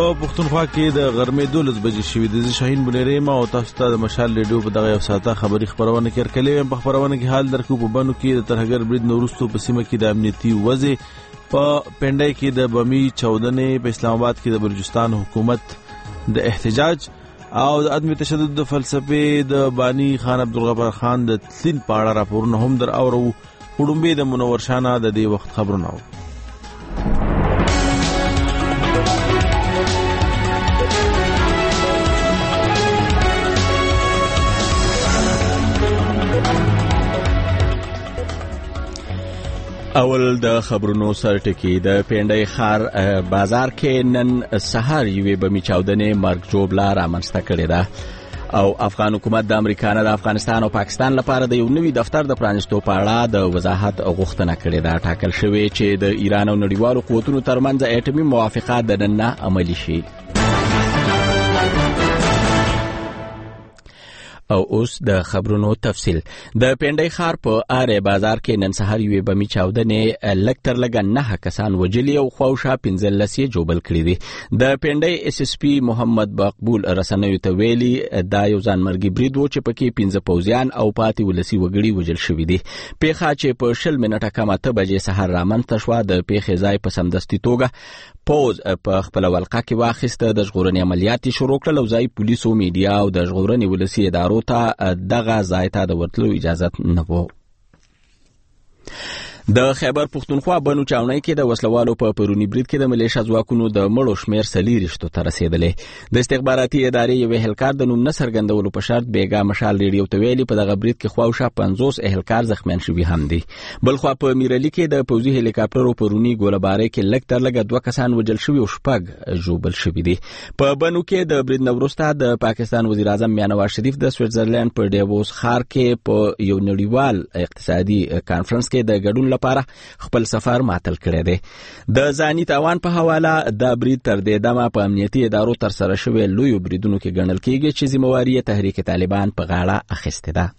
په پښتونخوا کې د غرمې 12 بجې شوې د شاهین بلری ما او تاسو ته د مشال ریډیو په دغه ساعته خبري خبرونه کړکلې په خبرونه کې حال درکو په بانو کې د ترهګر برید نورستو په سیمه کې د امنیتي وضع په پندای کې د بمی چودنې په اسلام آباد کې د بلوچستان حکومت د احتجاج او د عدم تشدد د فلسفه د بانی خان عبدالغفار خان د تلین پاړه راپورونه هم در اورو وډمبه د منور شانه د دې وخت خبرونه اول د خبرونو سرټکی د پندای خار بازار کې نن سحر یوې بمی چاودنې مرګ جوړه رامنځته کړې ده او افغان حکومت د امریکا نه د افغانستان او پاکستان لپاره د یو نوي دفتر د پرانیستو په اړه د وضاحت غوښتنه کړې ده. ټاکل شوی چې د ایران او نړیوالو قوتونو ترمنځ اټومي موافقه د نن نه عملي شي. او اوس د خبرونو تفصیل. د پندای خار په اره بازار کې نن سحر یوې بمی چاودنې لکتر لګ 9 کسان وجلی او خوښه 15 جوبل کړی دي. د پندای اس اس پی محمد مقبول رسنیو ته ویلي دا یو ځانمرګي برید و چې پکې 15 پوځیان او پاتې ولسی وګړي وجل شوې دي. پیښه چې په 10 منټه کمه ته بجې سحر رامنځته شو د پیښې ځای په سمدستي توګه پوز په خپل ولقه کې واخیسته د ژغورنې عملیات شروع کړل او ځای پولیسو میډیا او د ژغورنې ولسی ادارو ته دغه ځای ته د ورتلو اجازه نه وو. د خیبر پښتونخوا بنو چاونای کې د وسلوالو په پرونی برید کې د ملیشیا ځواکونو د مړو شمیر سلیریشتو ته رسیدلې. د استخباراتي ادارې یو اهلکار د نوم نه څرګندولو په شرط بیګا مشال ریډیو ته ویلي په دغه برید کې خواوشه 50 اهلکار زخمیان شوي هم دي. بلخوا په میرلی کې د پوځي هلیکاپټرو پرونی ګولباري کې لکتر لګ 2 کسان وجل شوي او شپږ جوبل شوي دي. په بنو کې د برید نوروسته د پاکستان وزیر اعظم میاں نواز شریف د سویټزرلند په ډیووس ښار کې په یو نړیوال اقتصادي کانفرنس کې د ګډون لپاره خپل سفر معطل کړی دی. د ځاني تاوان په حواله د برید تر دې دمه په امنیتي ادارو تر سره شوی لوی بریدونو کې ګڼل کېږي چې ذمہواری تحریک طالبان په غاړه اخیسته ده.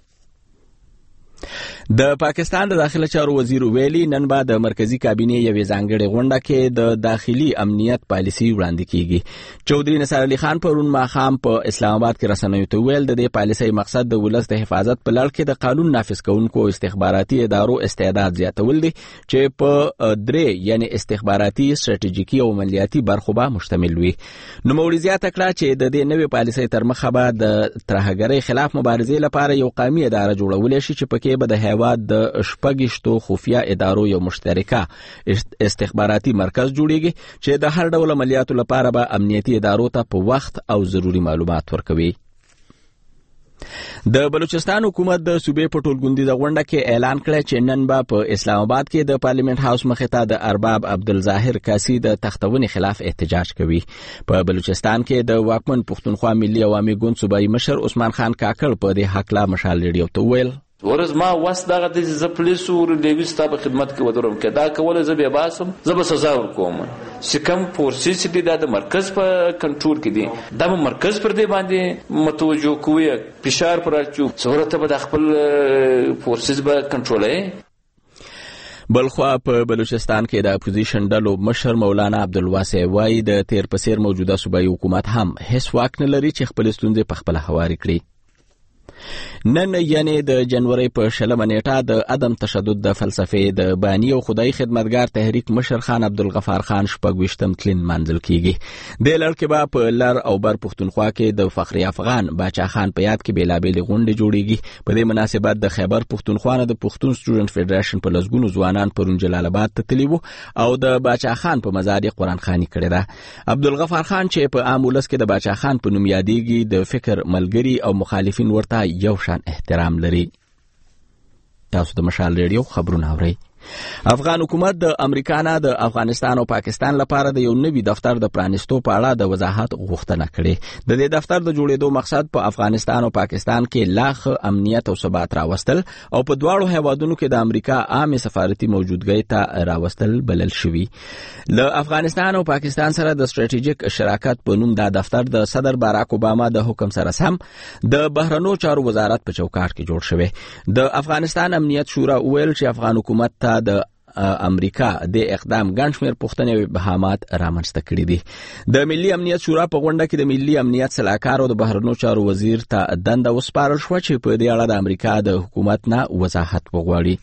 د پاکستان د داخله چارو وزیر ویلي نن بعد د مرکزی کابینه یوې ځانګړې غونډه کې د داخلي امنیت پالیسي وړاندې کیږي. چودري نصر علي خان پرون ماخام په اسلام آباد کې رسنیو ته ویل د دې پالیسي مقصد د ولس د حفاظت په لړ کې د قانون نافذ کوونکو استخباراتي ادارو استعداد زیاتول دي چې په درې یعنی استخباراتي ستراتیژیکي او عملیاتي برخو به مشتمل وي. نو مولوی زیاته کړه چې د دې نوې پالیسي تر مخه به د ترهګرۍ خلاف مبارزې لپاره یو قومي اداره جوړول شي چې پکې به د هیواد د شپږشتو خفیه ادارو یو مشترکه استخباراتي مرکز جوړیږي چې د هر ډول عملیاتو لپاره به امنیتي ادارو ته په وخت او ضروري معلومات ورکوي. د بلوچستان حکومت د صوبې په ټولګوندیزه غونډه کې اعلان کړی چې نن به په اسلام آباد کې د پارلیمنت هاوس مخې ته د ارباب عبدالظاهر کاسی د تختونې خلاف احتجاج کوي. په بلوچستان کې د واکمن پښتونخوا ملي عوامي ګوند صوبایي مشر عثمان خان کاکړ په دې حق لا مشال ریډیو ته ویل ورز ما واس دغه د زپلیسو ریلیوی ستا په خدمت کې ودرم کې دا کوله زه به باسم زه به سزا ورکوم چې کوم فورسز دي د مرکز په کنټرول کې دي دا مرکز پر دې باندې متوجه کوي فشار پر اچو ضرورت به د خپل فورسز به کنټرولې. بلخوا په بلوچستان کې د اپوزیشن ډلو مشر مولانا عبدالواسع وای د تیر پسیر موجوده صوبایي حکومت هم هیڅ واک نه لري چې خپل ستونزې په خپل هواري کړي. نن یعنی د جنوري په 20 نیټه د عدم تشدد د فلسفه د بانی او خدای خدمتګار تحریک مشر خان عبدالغفار خان شپږويشتم تلین منځل کیږي. د لړ کې به په لر او بر پښتونخوا کې د فخری افغان باچا خان په یاد کې بیلابېل غونډې جوړیږي. په دې مناسبت د خیبر پښتونخوا نه د پښتون سټوډنټ فدریشن په لسګونو ځوانان پرون جلال آباد ته تللی وو او د باچا خان په مزار قرآن خانی کړی ده. عبدالغفار خان چې په عام ولس کې د باچا خان په نوم یادېږي د فکر ملګری او مخالفین ورته یو شان احترام لري. تاسو د مشال ریډیو خبرونه اورئ. افغان حکومت د امریکا نه د افغانستان او پاکستان لپاره د یو نوي دفتر د پرانیستو په اړه د وضاحت غوښتنه کړې. د دې دفتر د جوړېدو مقصد په افغانستان او پاکستان کې لاخ امنیت او ثبات راوستل او په دواړو هیوادونو کې د امریکا عام سفارتي موجودګۍ ته راوستل بلل شوی. له افغانستان او پاکستان سره د ستراتیژیک شراکت په نوم دا دفتر د صدر باراک اوباما د حکم سره سم د بهرنیو چارو وزارت په چوکاټ کې جوړ شوی. د افغانستان امنیت شورا ویل چې افغان حکومت ته د امریکا د اقدام ګڼ شمېر پوښتنې او ابهامات رامنځته کړي دي. د ملي امنیت شورا په غونډه کې د ملي امنیت سلاکار او د بهرنیو چارو وزیر ته دنده وسپارل شوه چې په دې اړه د امریکا د حکومت نه وضاحت وغواړي.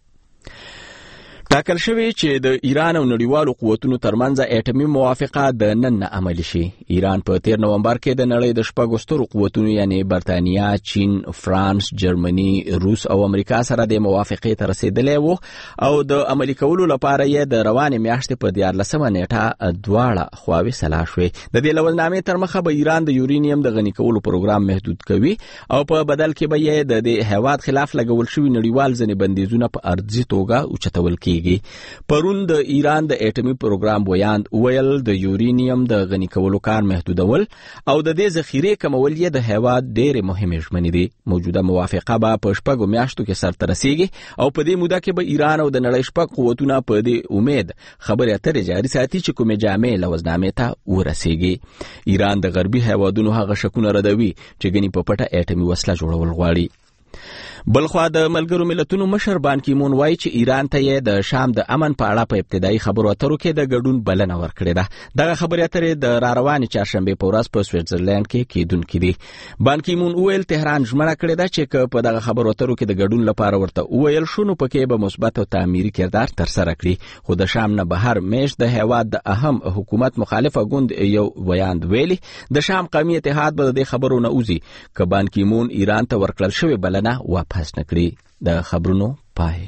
ټاکل شوی چې د ایران او نړیوالو قوتونو ترمنځ اټومي موافقه د نن نه عملي شي. ایران په 13 نومبر کې د نړۍ د شپږو سترو قوتونو یعنی برتانیا، چین، فرانس، جرمني، روس او امریکا سره د موافقې ته رسیدلی وو او د عملي کولو لپاره یې د روانې میاشتې په 14 نیټه دواړه خواوې سلا شوې. د دې لولنامې تر مخه به ایران د یورینیم د غني کولو پروګرام محدود کوي او په بدل کې به یې د دې هیواد خلاف لګول شوي نړیوال ځینې بندیزونه په ارضي توګه اوچتول کیږي. پرون د ایران د اټومي پروګرام ویاند ویل د یورینیم د غني کولو کار محدودول او د دې ذخیرې کمول یې د هیواد ډېرې مهمې ژمنې دي. موجوده موافقه به په 6 میاشتو کې سرته رسیږي او په دې موده کې به ایران او د نړۍ 6 قوتونه په دې امید خبرې اترې جاري ساتي چې کومې جامع لوزنامې ته ورسیږي. ایران د غربي هیوادونو هغه شکونه ردوي چې غني په پټه اټومي وسله جوړول غواړي. بلخوا د ملګرو ملتونو مشر بان کی مون وایي چې ایران ته یې د شام د امن په اړه په ابتدایي خبرو اترو کې د ګډون بلنه ورکړې ده. دغه خبرې اترې د راروانې چهارشنبې په ورځ په سویټزرلند کې کېدونکې دي. بان کی مون ویل تهران ژمنه کړې ده چې په دغه خبرو اترو کې د ګډون لپاره ورته ویل شو نو پکې به مثبت او تعمیري کردار ترسره کړي. خو د شام نه بهر میش د هیواد د اهم حکومت مخالفه ګوند یو ویاند ویلي د شام قومي اتحاد به د خبرو نه اوزي که بان کی مون ایران ته ورکړل شوی بلنه واپس نکړي. د خبرونو پای.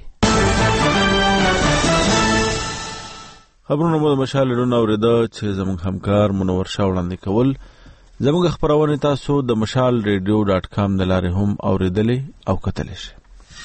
خبرونه مو د مشال ډون اوریده چې زموږ همکار منور شاه وړاندې کول. زموږ خبرونه تاسو د mashalradio.com د لارې هم اوریدلې او کتلی شئ.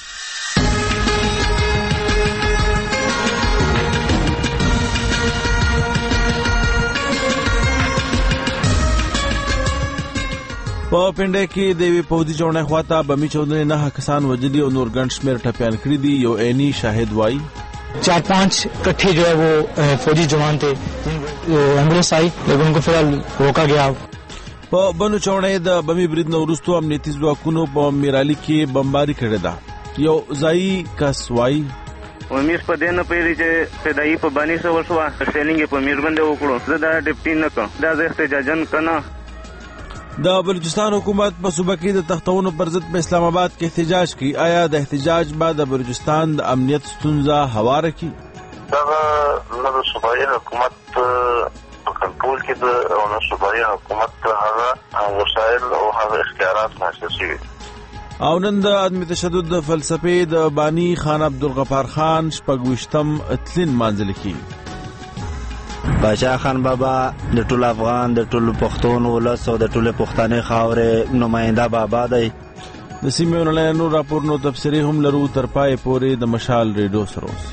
په پنډه کې د وی پوځي چوڼه خواته بمی چودنې 9 کسان وجدي او نور ګڼ شمېر ټپيان کړي دي. یو عیني شاهد وایي 4-5 इकट्ठे जो है वो फौजी जवान थे, एम्बुलेंस आई लेकिन उनको फिलहाल रोका गया. په بنو چوڼه د بمی برید نو وروسته امنیتي ځواکونو په میرالي کې بمباري کړې ده. یو ځایي کس وایي ومیر په دې نه پیری چې فدایي په باندې سو وشوه ټریننګ په میر باندې وکړو. زه دا ډیپټي نه کوم، دا زه احتجاجن کنه. د بلوچستان حکومت په صوبه کې د تختونو پر ضد په اسلام آباد کې احتجاج کی. آیا د احتجاج بعد د بلوچستان د امنیت ستونزه هواره کی؟ دا د صوبایي حکومت په کنټرول کې د صوبایي حکومت هغه وسایل او هغه اختیارات محسوسي. او نن د عدم تشدد د فلسفې د بانی خان عبدالغفار خان شپږویشتم تلین مانځل کی. باچا خان بابا د ټول افغان د ټول پښتون ولس او د ټول پښتنې خاورې نماینده بابا دی. د سیمې نړیوالو راپورونو تفسیری هم لرو تر پای پورې د مشال ریډیو سره اوسئ.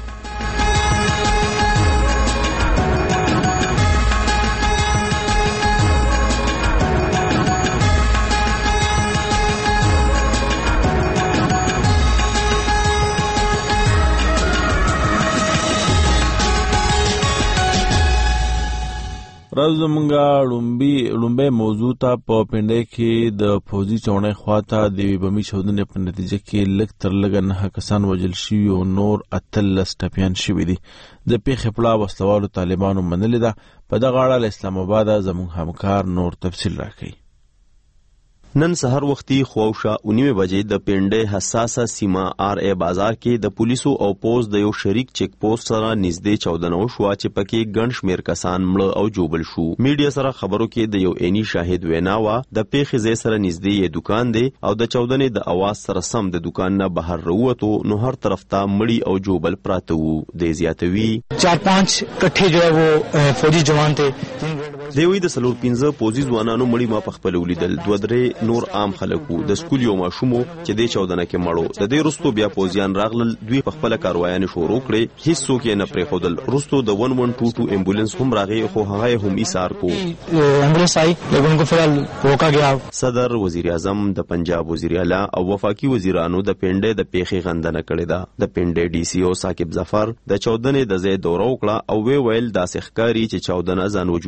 راز زمونږه لومبه موضوع ته په پنډه کې د فوجي چوڼه خواته د بمی چودنې په نتیجه کې لږ تر لږه 9 کسان وژل شوي او نور 13 ټپیان شوي دي. د پیښې پړه وسلوالو طالبانو منلې ده. په دغه اړه له اسلام آباد زموږ همکار نور تفصیل راکوي. نن سحر وختي خواوشا 9 بجې د پنډه حساسه سیمه آر ای بازار کې د پولیسو او پوز د یو شریک چیک پوسټ سره نږدې 14 شو چې پکې ګڼ شمیر کسان مړه او جوبل شو. میډیا سره خبرو کې د یو عیني شاهد ویناوه د پیښې ځای سره نږدې یو دکان دی او د 14 د اواز سره سم د دکان نه بهر وروته نو هر طرف ته مړی او جوبل پراته وو. د زیاتوي 4-5 اکٹھے جو ہے وہ فوجی جوان تھے. دوی د 15 پوزي ځوانانو مړی ما په خپل ولیدل. 2-3 نور عام خلکو د سکول یو ماشومو چې د 14 کې مړو. د دې رستو بیا پوزیان راغلل. دوی په خپل کاروایان شروع کړې. هیڅ څوک یې نه پرې خودل. رستو د 1122 امبولانس هم راغی خو هغه هم ایثار کو. امبولانس آئی لیکن ان کو فلحال روکا گیا. صدر وزیر اعظم د پنجاب وزیر اعلی او وفاقي وزیرانو د پنډه د پیښې غندنه کړې ده. د پنډه ډي سي او ثاقب ظفر د 14 د ځای دوره وکړه او ویل داسې ښکاری چې 14 ځان وجون کې ده.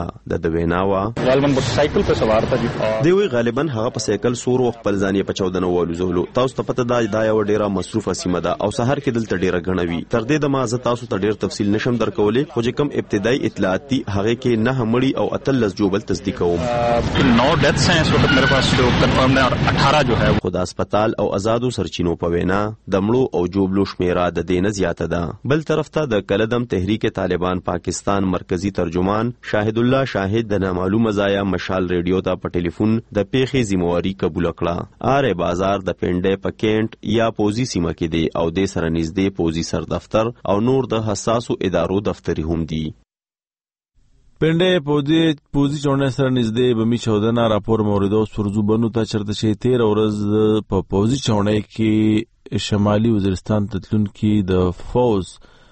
د ویناوا غالبا موټرسایکل په سوار ته دی وی غالبا هغه په سایکل سور او خپل ځان په 14 والوزولو. تاسو ته پته دا یو ډیره مصروفه سیمه ده او سحر کې دلته ډیره غنوي. تر دې د مازه تاسو ته ډیر تفصیل نشم درکولې، خو چې کوم ابتدایي اطلاعات دي هغه کې 9 مړی او 13 جوبل تصدیق کوم. 9 ډیتھس ہیں اس وقت میرے پاس جو کنفرم ہے، 18 جو ہے. خو د هسپتال او آزادو سرچینو په وینا د مړو او جوبلو شمیره د دینه زیاته ده. بل طرف ته د کلدم تحریک طالبان پاکستان مرکزی ترجمان شاهد الله شاهد د نامعلومه ځای مشال ریډیو ته په ټلیفون د پیښې ذمہواری قبول کړه. آر بازار د پنډې په کینټ یا پوزي سیمه کې دی او د سره نږدې پوزي سر دفتر او نور د حساسو ادارو دفتر هم دي. پنډې پوزي چونې سره نږدې بمی چودنه راپور موردو سرزو بنو ته چرته شي 13 ورځ په پوزي چونې کې شمالي وزیرستان تتلون کې د فوز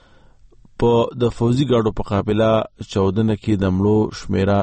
په د فوزي گاډو په قافله چودنه کې د مړو شمیره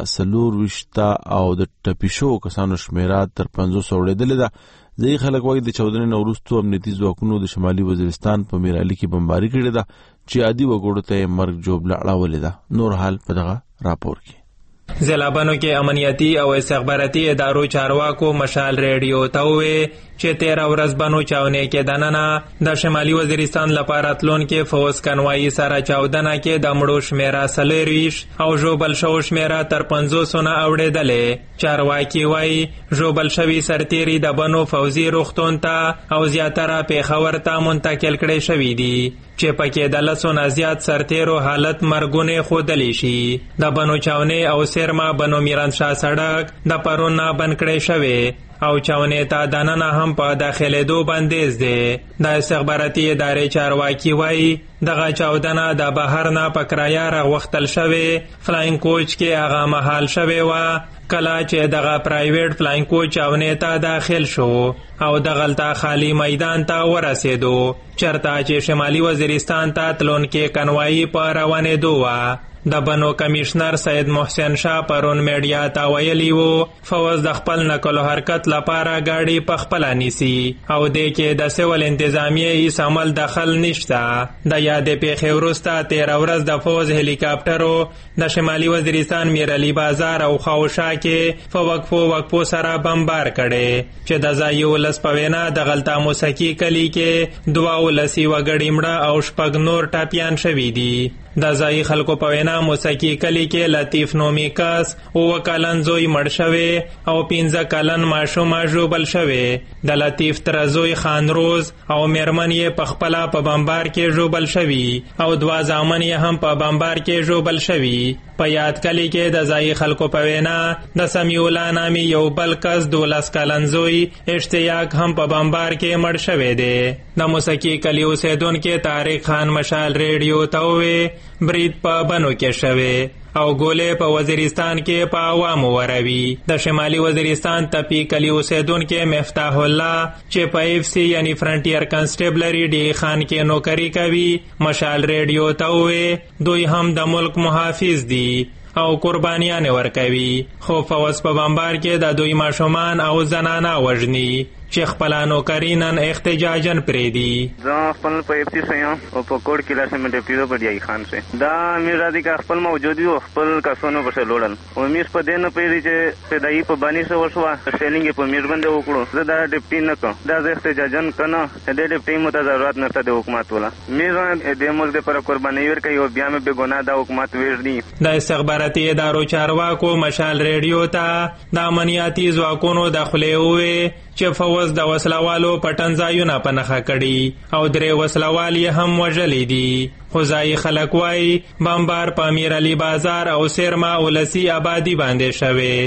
24 او د ټپیشو کسانو شمیره تر 500 وړاندې ده. ځای خلک وایي د چودنې نوروستو امنیتي ځواکونو د شمالي وزیرستان په میرالي کې بمباري کړې ده چې عادي وګړو ته مرګ جوړه اړولې ده. نور حال په دغه راپور کې ضلعبانو کې امنیتي او استخباراتي ادارو چارواکو مشال ریډیو ته وې چې 13 ورځ بنو چاونې کې دننه د شمالي وزیرستان لپاره تلون کې فوز کنوایی سره چاودنه کې د مړو شمیره 40 او ژوبل شو شمیره تر 500 نه اوړېدلې. چارواکي وایي ژوبل شوي سرتیري د بنو فوزي روغتون ته او زیاتره پیښور ته منتقل کړي شوي دي چې پکې د 10 نه زیات سرتیرو حالت مرګونه ښودلی شي. د بنو چاونې او سیرما بنو میرانشاه سړک د پرون نه بند کړی شوی او چاونې ته دننه هم په داخلېدو بندیز دی. د استخباراتي ادارې چارواکي وایي دغه چاودنه د بهر نه په کرایه راغوښتل شوې فلاینګ کوچ کې هغه مهال شوې وه کله چې دغه پرایویټ فلاینګ کوچ چاونې ته داخل شو او دغلته خالی میدان ته ورسېدو چرته چې شمالي وزیرستان ته تلون کې کنوایی په روانېدو وه. د بنو کمشنر سید محسن شاه پرون میډیا ته ویلی وو فوز د خپل نقل و حرکت لپاره گاډي په خپل نیسی او د کې د سیول انتظامیه هیڅ عمل دخل نشته. د یادې پیښې وروسته 13 ورځ د فوز هلیکاپټرو د شمالي وزیرستان میرعلی بازار او خاوشا کې په وقفو سره بمبار کړي چې د ځای ولس په وینا د غلطه موسیقي کلی کې 12 وګړي مړه او 6 نور ټاپیان شوي دي. د ځای خلکو په وینا موسیقي کلی کې لطیف نومي کس 9 کلن زوی مړ شوی او 15 کلن ماشوم ژوبل شوی. د لطیف تر زوی خان روز او میرمن یې په خپل په بمبار کې ژوبل شوی او 2 زامن یې هم په بمبار کې ژوبل شوی. په یاد کلی کې د ځای خلکو په وینا د سمیولا نامي یو بل کس 12 کلن زوی اشتیاق هم په بمبار کې مړ شوی دی. د موسیقي کلی اوسیدونکو طارق خان مشال ریډیو ته وې برید په بنو کې شوی او ګولې په وزیرستان کې په عوامو وروي. د شمالي وزیرستان تپی کلی اوسیدونکو مفتاح الله چې په اف سی یعنی فرنټیر کنسټیبلری ډی خان کې نوکری کوي مشال ریډیو ته وې دوی هم د ملک محافظ دي او قربانیان ورکوي خو فوز په بمبار کې د دوی ماشومان او زنانه وژني چې خپل نوکرینن احتجاجن پریدي. زه خپل په اف سی سیم او په کوډ کې لاسه مې ډیپټي په ډی خان سه دا مې راځي کا خپل موجودي او خپل کسونو په لوړل او مې په دې نه پیری چې پیدای په باندې سو وشوا سیلینګ په میر باندې وکړو زه دا ډیپټي نه کوم دا زه احتجاجن کنه دې ډیپټي مو ته ضرورت نشته د حکومت ولا مې دې ملک د پر قرباني ورکړي او بیا مې به ګناه د حکومت ویژني. د استخباراتي ادارو چارواکو مشال ریډیو ته د امنیتي ځواکونو داخله وې چې فوز د وسلوالو پټن ځایونه په نښه کړي او 3 وسلوال یې هم وژلي دي. خو ځای خلک وایي بمبار په میرعلی بازار او سیرما ولسی آبادی باندې شوی.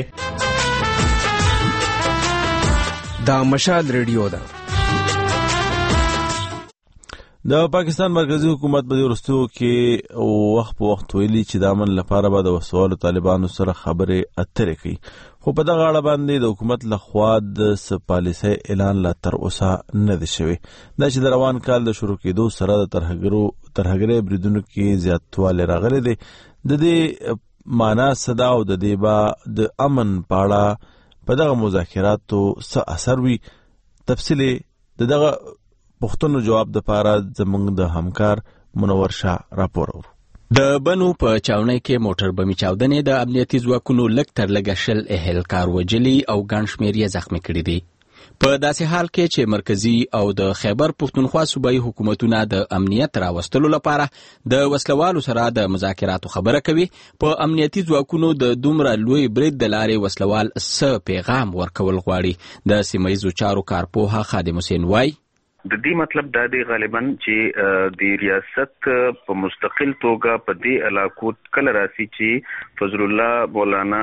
دا مشال ریډیو ده. د پاکستان مرکزی حکومت په ورستو کې وخت په وخت ویلي چې د امن لپاره به د وسوالو طالبانو سره خبرې اترې کوي خو په دغه اړه باندې د حکومت لخوا د پالیسۍ اعلان لا تر اوسه نه دی شوی. دا چې د روان کال د شروع کېدو سره د ترهګرۍ بریدونو کې زیاتوالی راغلی دی. د دې معنا صدا او د دې با د امن پاړه په دغه مذاکراتو څه اثر وي تفصیل دغه پښتنو جواب د پاره زمونږ د همکار منور شاه راپور ورو. د بنو په چاونۍ کې موټر بمي چاودنې د امنیتي ځواکونو لږ تر لږه 10 اهلکار وژلي او ګڼ شمېر یې زخمي کړي دي. په داسې حال کې چې مرکزی او د خیبر پښتونخوا صوبایي حکومتونه د امنیت راوستلو لپاره د وسلوالو سره د مذاکراتو خبره کوي، په امنیتي ځواکونو د دومره لوی برید د لارې وسلوال څه پیغام ورکول غواړي. د سیمهیزو چارو کارپوه خادم حسین وای د دې مطلب دا دی غالبا چې د ریاست په مستقل توګه په دې علاقو کله راسي چې فضل الله مولانا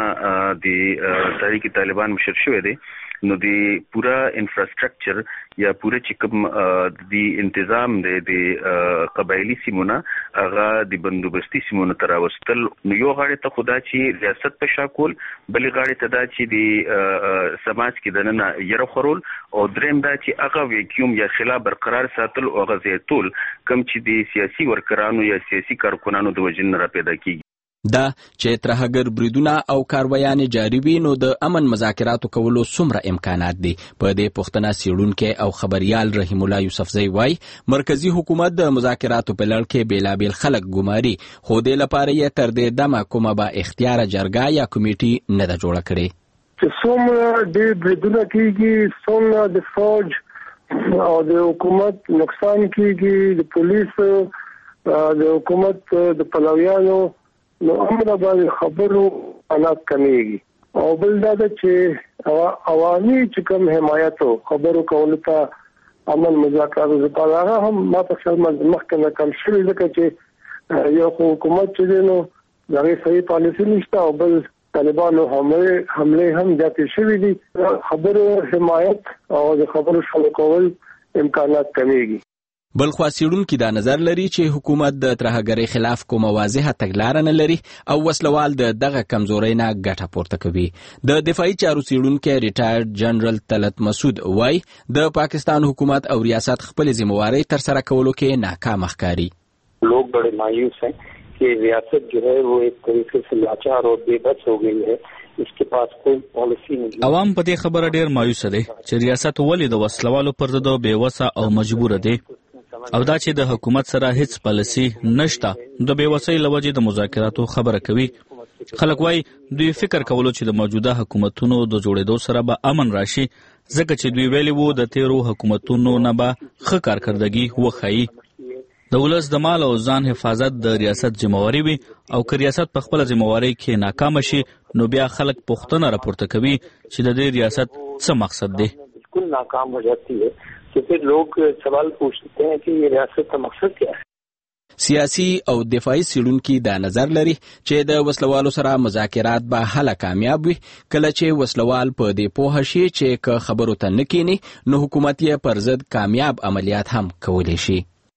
د تحریک طالبان مشر شوی دی، نو د پورا انفراستراکچر یا پورا چې کوم د انتظام د قبایلی سیمونه هغه د بندوبستي سیمونه تر راوستل، نو یو غاړه ته خدا چې ریاست په شاکول، بلې غاړه ته دا چې د سماج کې دننه یره خورول، او دریم دا چې هغه ویکیوم یا خلاف برقرار ساتل او غزیتول کم چې د سیاسي ورکرانو یا سیاسي کارکونانو د وجن را پیدا کیږي. دا چې ترهګر بریدونه او کاروایانې جاري وي، نو د امن مذاکراتو کولو څومره امکانات دي؟ په دې پوښتنه څېړونکی او خبریال رحیم الله یوسفزی وایي مرکزی حکومت د مذاکراتو په لړ کې بېلابېل خلک ګماري، خو دې لپاره یې تر دې دمه کومه با اختیاره جرګه یا کمیټي نه ده جوړه کړې. چې څومره ډېر بریدونه کېږي، څومره د فوج او د حکومت نقصان کېږي، د پولیسو د حکومت د پلویانو، نو امره باندې خبرو حالات کمیږي. او بل دا چې عوامي چې کوم حمایت خبرو کولو ته امن مذاکراتو لپاره هغه هم ما په خیال مخکې کم شوي، ځکه چې یو حکومت چې دی نو دغه صحیح پالیسي نشته، او بل طالبانو حمله هم زیاتې شوي دي. خبرو حمایت او د خبرو شروع کول امکانات کمیږي. بل خوا څېړونکي دا نظر لري چې حکومت د ترهګرۍ خلاف کومه واضحه تګلاره نه لري او وسلوال د دغه کمزورۍ نه ګټه پورته کوي. د دفاعي چارو څېړونکی ریټایرډ جنرال طلعت مسعود وایي د پاکستان حکومت او ریاست خپلې ذمہوارۍ ترسره کولو کې ناکام ښکاري. लोग बड़े मायूस हैं कि रियासत जो है वो एक तरीके से लाचार और बेबस हो गई है, इसके पास कोई पॉलिसी नहीं. عوام په دې خبره ډېر مایوس دي چې ریاست ولې د وسلوالو پر ضد بېوسه او مجبور دي، او دا چې د حکومت سره هیڅ پالیسي نشته، د بېوسۍ له وجې د مذاکراتو خبره کوي. خلک وایي دوی فکر کولو چې د موجوده حکومتونو د جوړېدو سره به امن راشي، ځکه چې دوی ویلي وو د تیرو حکومتونو نه به ښه کارکردګي وښیي. د ولس د مال او ځان حفاظت د ریاست ذمہواري وي، او که ریاست په خپله ذمہوارۍ کې ناکامه شي، نو بیا خلک پوښتنه راپورته کوي چې د دې ریاست څه مقصد دی. بالکل ناکام ہو جاتی ہے کہ پھر لوگ سوال پوچھتے ہیں کہ یہ ریاست کا مقصد کیا ہے. سیاسي او دفاعي څېړونکي دا نظر لري چې د وسلوالو سره مذاکرات به هله کامیاب وي، کله چې وسلوال په دې پوهه شي چې که خبرو ته نه کیني، نو حکومت یې پر ضد کامیاب عملیات هم کولی شي.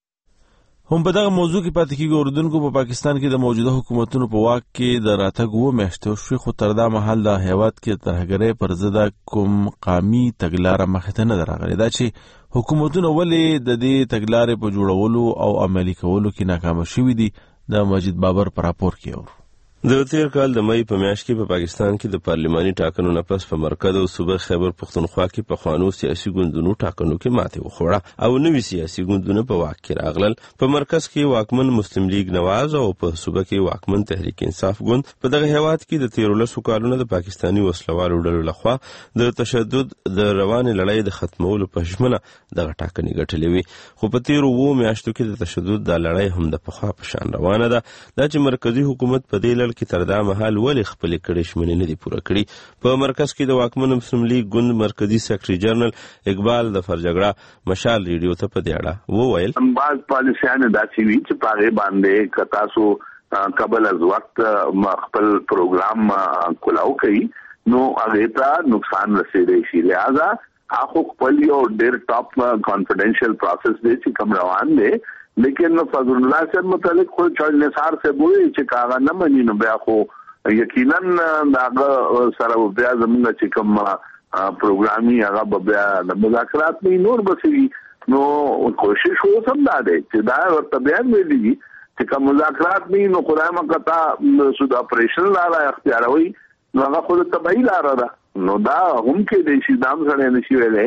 هم په دغه موضوع کې پاتې کېږي. اردوونکو په پاکستان کې د موجوده حکومتونو په واک کې د راتګ 7 میاشتې وشوې، خو تر دا مهال د هیواد کې ترهګرۍ پر ضد کوم قامي تګلاره مخې ته نه ده راغلې. دا چې حکومتونه ولې د دې تګلارې په جوړولو او عملي کولو کې ناکامه شوي دي، د مجید بابر په راپور کې اورو. د تیر کال د مئی په میاشت کې په پاکستان کې د پارلماني ټاکنو نه پس په مرکز او صوبه خیبر پښتونخوا کې په خوانو سیاسي ګوندونو ټاکنو کې ماتې وخوړه او نوي سیاسي ګوندونه په واک کې راغلل. په مرکز کې واکمن مسلم لیگ نواز او په صوبه کې واکمن تحریک انصاف ګوند په دغه هیواد کې د 13 کالونو د پاکستاني وسلوالو ډلو لخوا د تشدد د روانې لړۍ د ختمولو په ژمنه دغه ټاکنې ګټلې وي. خو په تیرو 7 میاشتو کې د تشدد د لړۍ هم د پخوا په شان روانه ده. دا چې مرکزی حکومت په دې لړ کې تر دا مهال ولې خپلې کړې ژمنې نه دي پوره کړي. په مرکز کې د واکمن مسلم لیگ ګوند مرکزی سیکرټري جنرال اقبال ظفر جګړه مشال ریډیو ته په دې اړه وویل بعض پالیسیانې داسې وي چې په هغې باندې که تاسو قبل از وخت خپل پروګرام کولاو کوي نو هغې ته نقصان رسېدی شي. لہذا هغه خپل یو ډېر ټاپ کانفیډنشل پروسس دی چې کوم روان دی، لیکن فضل الله صاحب متعلق خو چل نثار سے وایي چې کاغه نه مني، نو بیا خو یقینا داغه سره بیا زموږ چې کوم پروګرامي هغه بیا د مذاکرات نه نور بسوي. نو کوشش هو سم دا دی چې دا ورته بیان ویلي چې کوم مذاکرات نه نو خدای مقتا سود اپریشن لاره اختیاروي، نو هغه خو د تبعی لاره ده. نو دا هم کې د شي دام سره نشي ویلې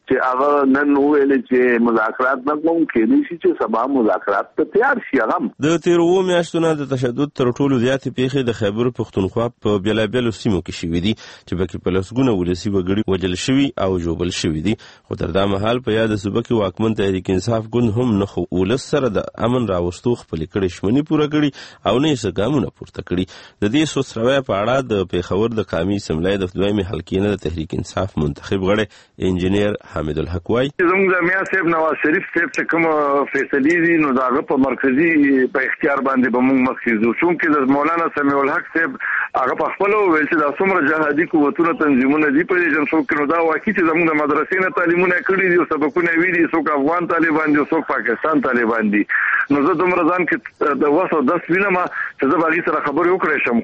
چې هغه نن ویل چې مذاکرات نه کوم کېدی شي چې سبا مذاکرات ته تیار شي. هغه د تیر و میاشتونو د تشدد تر ټولو زیاتې پیښې د خیبر پښتونخوا په بېلابېلو سیمو کې شوې دي چې پکې په لسګونه ولسي وګړي وژل شوي او ژوبل شوي دي. خو تر دا مهال په یاد صوبه کې واکمن تحریک انصاف ګوند هم نه خو ولس سره د امن راوستو خپلې کړې ژمنې پوره کړي او نه یې څه ګامونه پورته کړي. د دې سوسروي په اړه د پېښور د قامي اسمبلۍ د دویمې حلقې نه د تحریک انصاف منتخب غړی انجینیر حامد الحق وایي زموږ د میا صاحب نواز شریف صاحب چې کوم فیصلې دي نو دا په مرکزی په اختیار باندې به موږ مخکې ځو. چونکې د مولانا سمیع الحق صاحب هغه په خپل ویل چې دا څومره جهادي قوتونه تنظیمونه دي په دې جنسو کې نو دا واقعي چې زموږ د مدرسې نه تعلیمونه کړي دي او سبقونه ویلي څوک افغان طالبان دي څوک پاکستان طالبان دي. نو زه دومره ځان کې د وسو 10 وینم چې زه باغی سره خبرې وکړې شم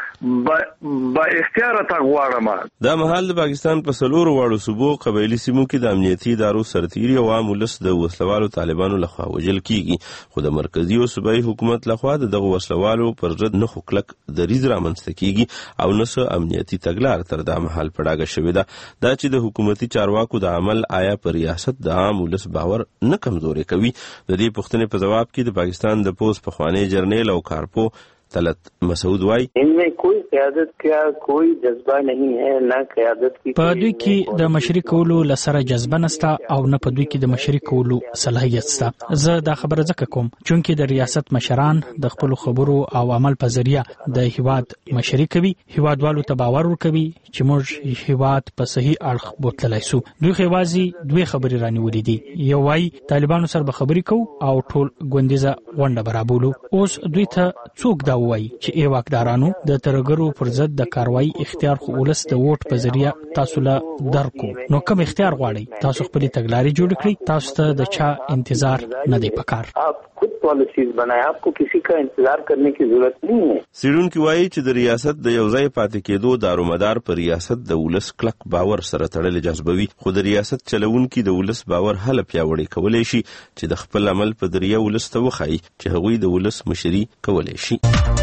خو با اختیار تا غواړم. دا مهال د پاکستان په سلور واړو صوبو قبایلی سیمو کې د امنیتي ادارو سرتیري او عام ولس د وسلوالو طالبانو لخوا وژل کیږي. خو د مرکزی او صوبایي حکومت لخوا دغه وسلوالو پر ضد نه خو کلک دریځ رامنځته کیږي او نه څه امنیتي تګلار تر دا مهال په ډاګه شوې ده. دا چې د حکومتي چارواکو د عمل آیا پر ریاست د عام ولس باور نه کمزوري کوي. د دې پوښتنې په جواب کې د پاکستان د پوز پخوانی جرنیل او کارپو طلعت مسعود وايي इनमें कोई قیادت کا کوئی جذبه نہیں ہے نه قیادت کی په دوی کې د مشري کولو لسره جذبه نسته او نه په دوی کې د مشري کولو صلاحیت شته. زه دا خبره ځکه کوم چونکې د ریاست مشران د خپل خبرو او عمل په ذریعہ د هیواد مشري کوي، هیوادوالو ته باور ورکوي چې موږ هیواد په صحیح اړخ بوتلای سو. دوی خوازي دوی خبرې رانیولې دي. یو وايي طالبانو سره به خبرې کوو او ټول ګوندیزه ونډه برابرولو. اوس دوی ته څوک دا وایي چې ای واکدارانو د ترګرو پر ضد د کاروایی اختیار خو ولس د ووټ په ذریعہ تاسو له درکو. نو کوم اختیار غواړي؟ تاسو خپل تګلارې جوړ کړئ. تاسو ته د چا انتظار نه دی پکار. خود پالیسیز بنائیں. آپ کو کسی کا انتظار کرنے کی ضرورت نہیں ہے. سیرونکي وایي چې د ریاست د یو ځای پاتې کېدو دارومدار پر ریاست د ولس کلک باور سره تړل جذبوي. خو د ریاست چلوونکي د ولس باور هله پیاوړی کولای شي چې د خپل عمل په ذریعہ ولس ته وښایي چې هغوی د ولس مشري کولای شي.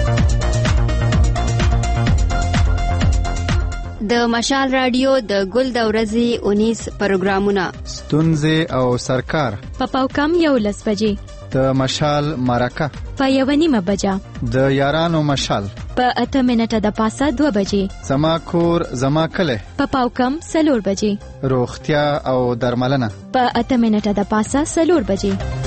د مشال رادیو د ګل د ورځې 19 پروګرامونه ستونزې او سرکار په پاوکم 11 بجې د مشال مرکه په 1:30 بجې د یارانو مشال په 8 منټه د پاسه 2 بجې زما کور زما کله په پاوکم 4 بجې روغتیا او درملنه په 8 منټه د پاسه 4 بجې.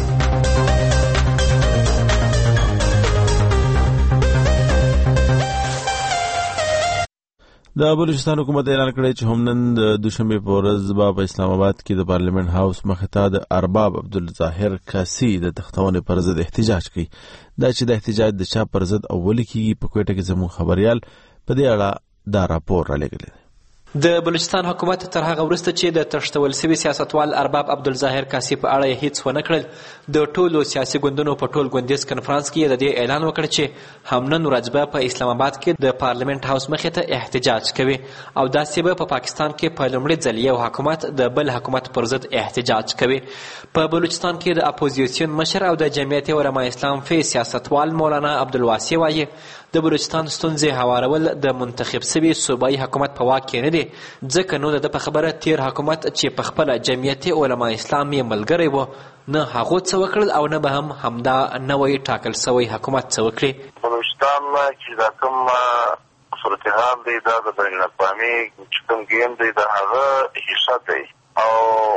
د بلوچستان حکومت اعلان کړی چې هم نن د دوشنبه په ورځ په اسلام آباد کې د پارلیمنت هاوس مخې ته د ارباب عبدالظاهر کاسي د تختونې پر ضد احتجاج کوي. دا چې د احتجاج د چا پر ضد اول کېږي په کوټه کې زموږ خبريال په دې اړه دا راپور را لګلی دی. د بلوچستان حکومت تر هغه وروسته چې د تښتول شوي سیاستوال ارباب عبدالظاهر کاسي په اړه یې هیڅ ونه کړل، د ټولو سیاسي ګوندونو په ټول ګوندیز کنفرانس کې د دې اعلان وکړ چې هم نن ورځ به په اسلام آباد کې د پارلیمنت هاوس مخې ته احتجاج کوي او داسې به په پاکستان کې په لومړي ځل یو حکومت د بل حکومت پر ضد احتجاج کوي. په بلوچستان کې د اپوزیسیون مشر او د جمعیت علماء اسلام فی سیاستوال مولانا عبدالواسع وایي د بلوچستان ستونزې هوارول د منتخب شوي صوبایي حکومت په واک کې نه دي، ځکه نو د په خبره تیر حکومت چې په خپله جمعیت علماء اسلام یې ملګری و نه هغو څه وکړل او نه به هم همدا نوی ټاکل شوی حکومت څه وکړي. بلوچستان چې دا کوم صورتحال دی دا د بین الاقوامي چې کوم ګیم دی د هغه حصه دی او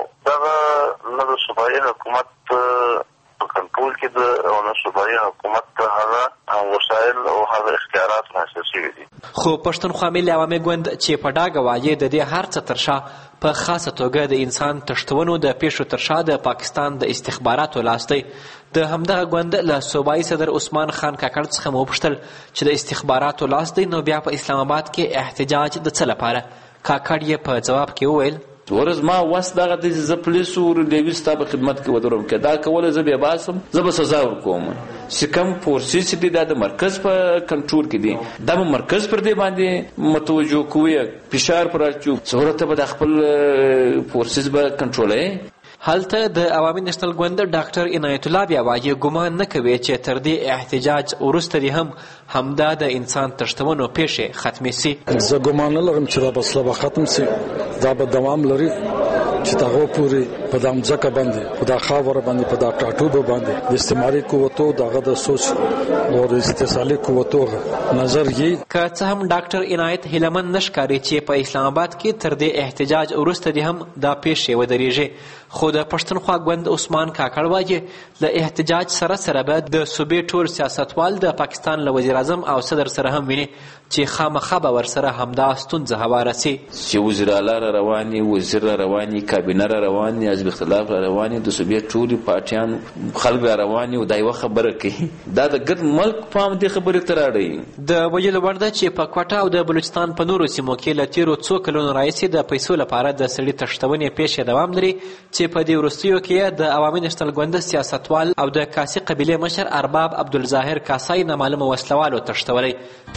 دغه نه د صوبایي حکومت په کنټرول کې د نه صوبایي حکومت هغه وسایل او هغه اختیارات حاصل شوي دي. خو پښتونخوا ملي عوامي ګوند چې په ډاګه وایي د دې هر څه تر شا په خاصه توګه د انسان تښتونو د پیښو تر شا د پاکستان د استخباراتو لاس دی. د همدغه ګوند له صوبایي صدر عثمان خان کاکړ څخه مو وپوښتل چې د استخباراتو لاس دی نو بیا په اسلام آباد کې احتجاج د څه لپاره؟ کاکړ یې په جواب کې وویل ورځ ما وس دغه د زه پولیسو لیوي ستا په خدمت کې ودرم کې دا کوله زه بیا باسم زه به سزا ورکوم چې کوم فورسز دي دا د مرکز په کنټرول کې دي دا مرکز پر دې باندې متوجه کوي فشار پر اچو ضرورت به د خپل فورسز به کنټرولای. هلته د عوامي نېشنل ګوند ډاکټر عنایت الله بیا وایي ګمان نه کوي چې تر دې احتجاج وروسته دې هم همدا د انسان تښتونو پیښې ختمې سي. زه ګمان نه لرم چې دا به ختم سي، دا به دوام لري چې تاغو پوری په دام ځکه باندې په دا خاور باندې په دا ټاټوب باندې د استعماري قوتو دغه د سوچ او استثالي قوتو نظر یې که څه هم ډاکټر عنایت هیلمن نشکاري چې په اسلام آباد کې تر دې احتجاج وروسته دې هم دا پیښې ودرېږي خو د پښتونخوا ګوند عثمان کاکړ وایي له احتجاج سره سره به د صوبې ټول سیاستوال د پاکستان له وزیر اعظم او صدر سره هم ویني چې خامخا به ورسره همدا ستونزه هواره سي چې وزیر اعلی را رواني وزیر را رواني کابینه را رواني حزب اختلاف را رواني د صوبې ټولې پارټیان خلک را رواني او دا یوه خبره کوي دا د ګډ ملک پام دې خبرې ته راړی د ویلو وړ ده چې په کوټه او د بلوچستان په نورو سیمو کې له تېرو څو کلونو راهیسې د پیسو لپاره د سړي تښتونې پیښې دوام لري چې په دې وروستیو کې د عوامي نشتل ګوند سیاستوال او د کاسي قبیلې مشر ارباب عبدالظاهر کاسای نامعلومه وسلوالو تښتولی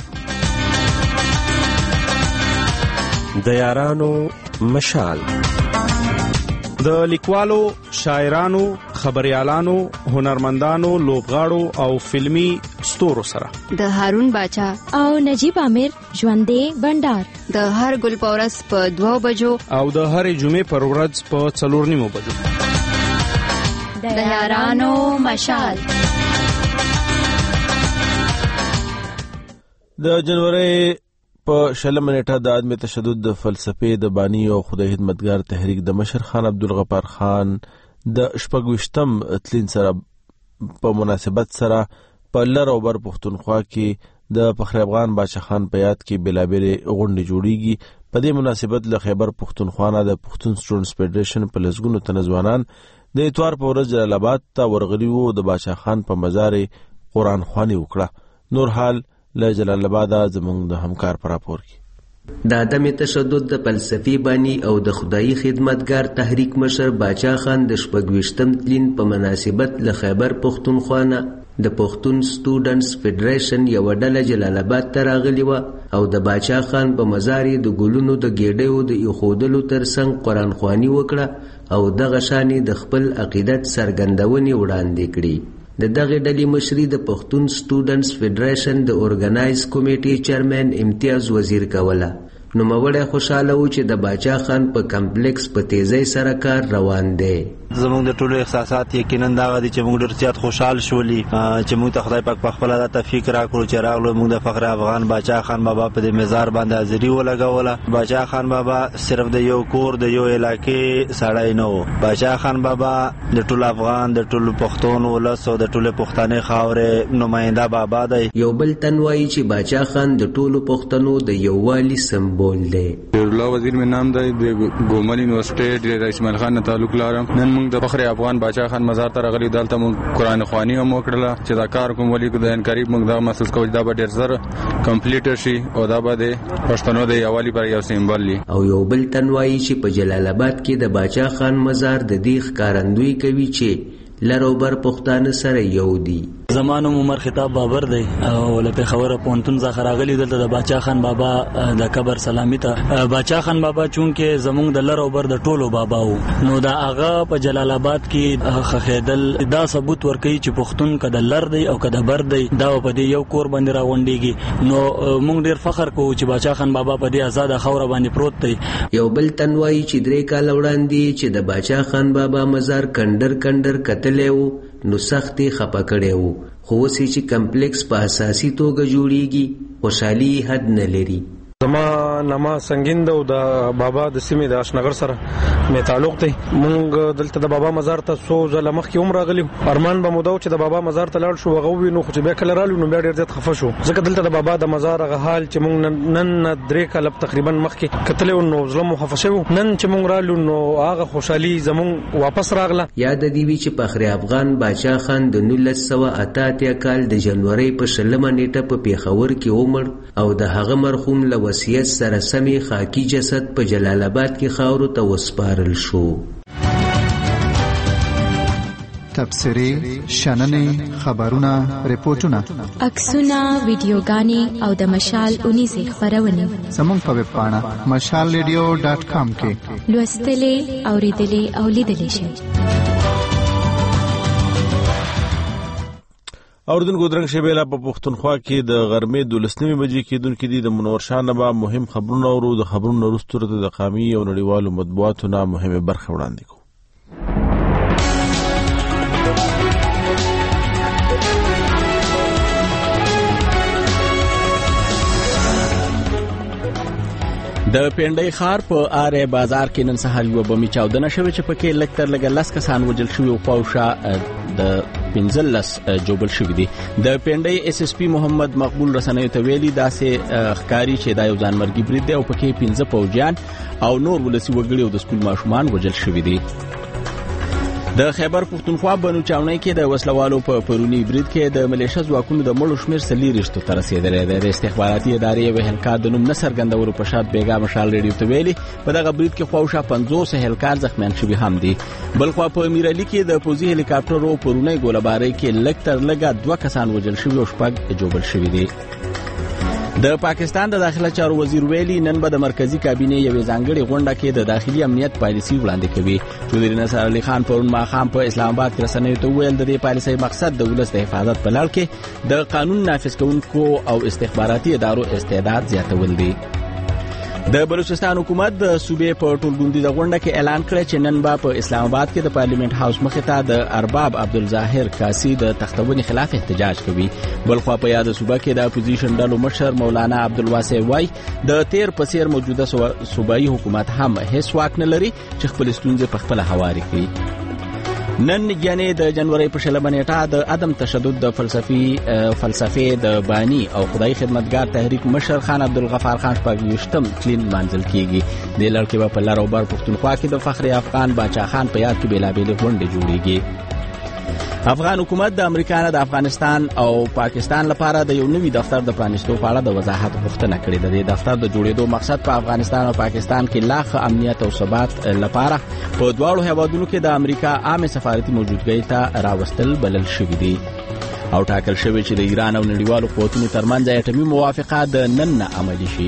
د یارانو مشال د لیکوالو شاعرانو خبریالانو هنرمندانو لوبغاړو او فلمی ستورو سره د هارون باچا او نجیب عامر ژوندې بندر د هر ګل پورس په 2 بجو او د هر جمعې پر ورځ په 4:30 بجو د یارانو مشال د جنوري په 20 نیټه د عدم تشدد د فلسفې د بانی او خدای خدمتګار تحریک د مشر خان عبدالغفار خان د 26م تلین سره په مناسبت سره په لر او بر پښتونخوا کې د فخر افغان باچا خان په یاد کې بلابل غونډې جوړیږي په دې مناسبت له خیبر پښتونخوا نه د پښتون سټوډنټس فدریشن په لسګونو تنځوانان د اتوار په ورځ جلال آباد ته ورغلي وو د باچا خان په مزار قرآن خواني وکړه نور حال له جلال آباد زموږ د همکار پر راپور کې د عدم تشدد د فلسفي بانی او د خدای خدمتګار تحریک مشر باچا خان د 26م تلین په مناسبت له خیبر پښتونخوا نه د پښتون سټوډنټس فدریشن یو ډله جلال آباد ته راغلی و او د باچا خان په مزار د ګلونو د ګېډیو د ایښودلو ترڅنګ قرآن خواني وکړه او دغه شانې د خپل عقیدت څرګندونې وړاندې کړي د دغه ډلې مشري د پښتون سټوډنټس فدریشن د اورګنایز کمیټې چیرمن امتیاز وزیر کوله نوموړی خوشاله و چې د باچا خان په کمپلیکس په تیزی سره کار روان دی زموږ د ټولو احساسات یقینا دغه دي چې موږ ډېر زیات خوشحال شولي چې موږ ته خدای پاک په خپله دا توفیق راکړو چې راغلو موږ د فخر افغان باچا خان بابا په دې مزار باندې حاضري ولګوله باچا خان بابا صرف د یو کور د یو علاقې سړی نه و باچا خان بابا د ټول افغان د ټول پښتون ولس او د ټول پښتنې خاورې نماینده بابا دی یو بل تن وایي چې باچا خان د ټولو پښتنو د یووالي سمبول دی الله وزیر مې نام دی د ګومل یونیورسيټي د اسماعیل خان تعلق لرم نن موږ د فخر افغان باچا خان مزار ته راغلي دلته موږ قرآن خواني هم وکړله چې دا کار کوم ولي د انقریب موږ دا محسوس کوو دا به ډېر زر کمپلیټ شي او دا به د پښتنو د یووالي پر یو سیمبل وي او یو بل تن وایي چې په جلال آباد کې د باچا خان مزار د دې ښکارندوی کوي چې لر او بر پښتانه سره یو دي زمانو عمر خطاب بابر دی او له پیښور پونتون څخه راغلی دلته د باچا خان بابا د قبر سلامي ته باچا خان بابا چونکه زمونږ د لر او بر د ټولو بابا وو نو دا هغه په جلال آباد کې خخیدل دا ثبوت ورکوي چې پښتون کده لر دی او کده بر دی دا په دې یو کور باندې راغونډيږي نو موږ ډیر فخر کوو چې باچا خان بابا په دې آزاد خوره باندې پروت دی یو بل تنوای چې 3 کال وړاندې چې د باچا خان بابا مزار کندر کتلې وو نو سختي خپه کړي وو خو وسې چې کمپلیکس په اساسي توګه جوړیږي خوشحالي حد نه لري زما نما سنگین د بابا د سیمې د اشنغر سره مې تعلق دی مونږ دلته د بابا مزار ته سو ځله مخکې عمر غلیو ارمان به مودو چې د بابا مزار ته لاړ شو وغوي نو خو چې بیا کله رالو نو بیا ډیر زیات خفه شو ځکه دلته د بابا د مزار غ حال چې مونږ نن 3 کال تقریبا مخکې کتلو نو ظلم خفه شو نن چې مونږ رالو نو هغه خوشحالي زمون واپس راغله یاد دی وی چې فخر افغان باچا خان د 1988 کال د جنوري په 20 نیټه په پیښور کې عمر او د هغه مرحوم له وصیت سره سمې خاکی جسد په جلال آباد کې خاورو ته وسپارل شو تبصرې شننې خبرونه ریپورتونه عکسونه ویډیوګانې او د مشال 19 خبرونه زموږ په ویب پاڼه mashalradio.com کې لوستلې اوریدلې او لیدلې شئ اوردونکو درنګ شیبېلا په پښتونخوا کې د غرمې 12 بجې کېدونکې دي. د منور شاه نه به مهم خبرونه اورو. د خبرونو وروسته د قامي او نړیوالو مطبوعاتو نه مهمه برخه وړاندې کوو. د پیندای خار په آر بازار کې نن سهار یو بمي چاودنه شوه چې پکې لکتر لګ 10 کسان وژل شوي او خواوشا د 15 جوبل شوي دي. د پیندای اس اس پی محمد مقبول رسنیو ته ویلي داسې ښکاری چې دا یو ځانمرګي برید دی او پکې 15 پوجیان او نور ولسی وګړي او د سکول ماشومان وژل شوي دي. د خیبر پښتونخوا بنو چاونۍ کې د وسلوالو په پرونی برید کې د ملیشیا ځواکونو د مړو شمیر سلیریشتو تر رسیدلی دی. د استخباراتي ادارې وهلکار د نوم نصرګندورو په شاد بیګا مشال ریډیو ته ویلي په دغه برید کې خواوشا 50 هلکار زخمیان شوي هم دي. بلخوا په میرعلي کې د پوځي هلیکاپټرو پرونی ګوله‌بارۍ کې لکتر لګا 2 کسان وژل شوي او 6 جوبل شوي دي. د پاکستان د داخله چارو وزیر ویلي نن به د مرکزی کابینې یوې ځانګړې غونډه کې د داخلي امنیت پالیسي وړاندې کوي. چودري نصر علي خان پرون ماښام په اسلام آباد کې رسنیو ته وویل د دې پالیسۍ مقصد د ولس د حفاظت په لړ کې د قانون نافذ کوونکو او استخباراتي ادارو استعداد زیاتول دي. د بلوچستان حکومت د صوبې په ټولګوندیزه غونډه کې اعلان کړی چې نن به په اسلام آباد کې د پارلیمنت هاوس مخې ته د ارباب عبدالظاهر کاسي د تختونې خلاف احتجاج کوي. بلخوا په یاد صوبه کې د اپوزیشن ډلو مشر مولانا عبدالواسع وای د تیر پسیر موجوده صوبایي حکومت هم هیڅ واک نه لري چې خپل ستونزې په خپل هواري کړي. نن یعنی د جنوري په 16 نیټه د عدم تشدد د فلسفې د بانی او خدای خدمتګار تحریک مشر خان عبدالغفار خان شپږ کلین منزل کیږي. د لړکې په لار او بر پښتونخوا کې د فخر افغان باچا خان په یاد کې بیلابېلې غونډې جوړیږي. افغان حکومت د امریکا نه د افغانستان او پاکستان لپاره د یو نوي دفتر د پرانیستو په اړه د وضاحت غوښتنه کړې ده. د دفتر د جوړېدو مقصد په افغانستان او پاکستان کې لا ښه امنیت او ثبات لپاره په دواړو هیوادونو کې د امریکا عام سفارتي موجودګۍ ته راوستل بلل شوي دي او ټاکل شوی چې د ایران او نړیوالو قوتونو ترمنځ اټومي موافقه د نن نه عملي شي.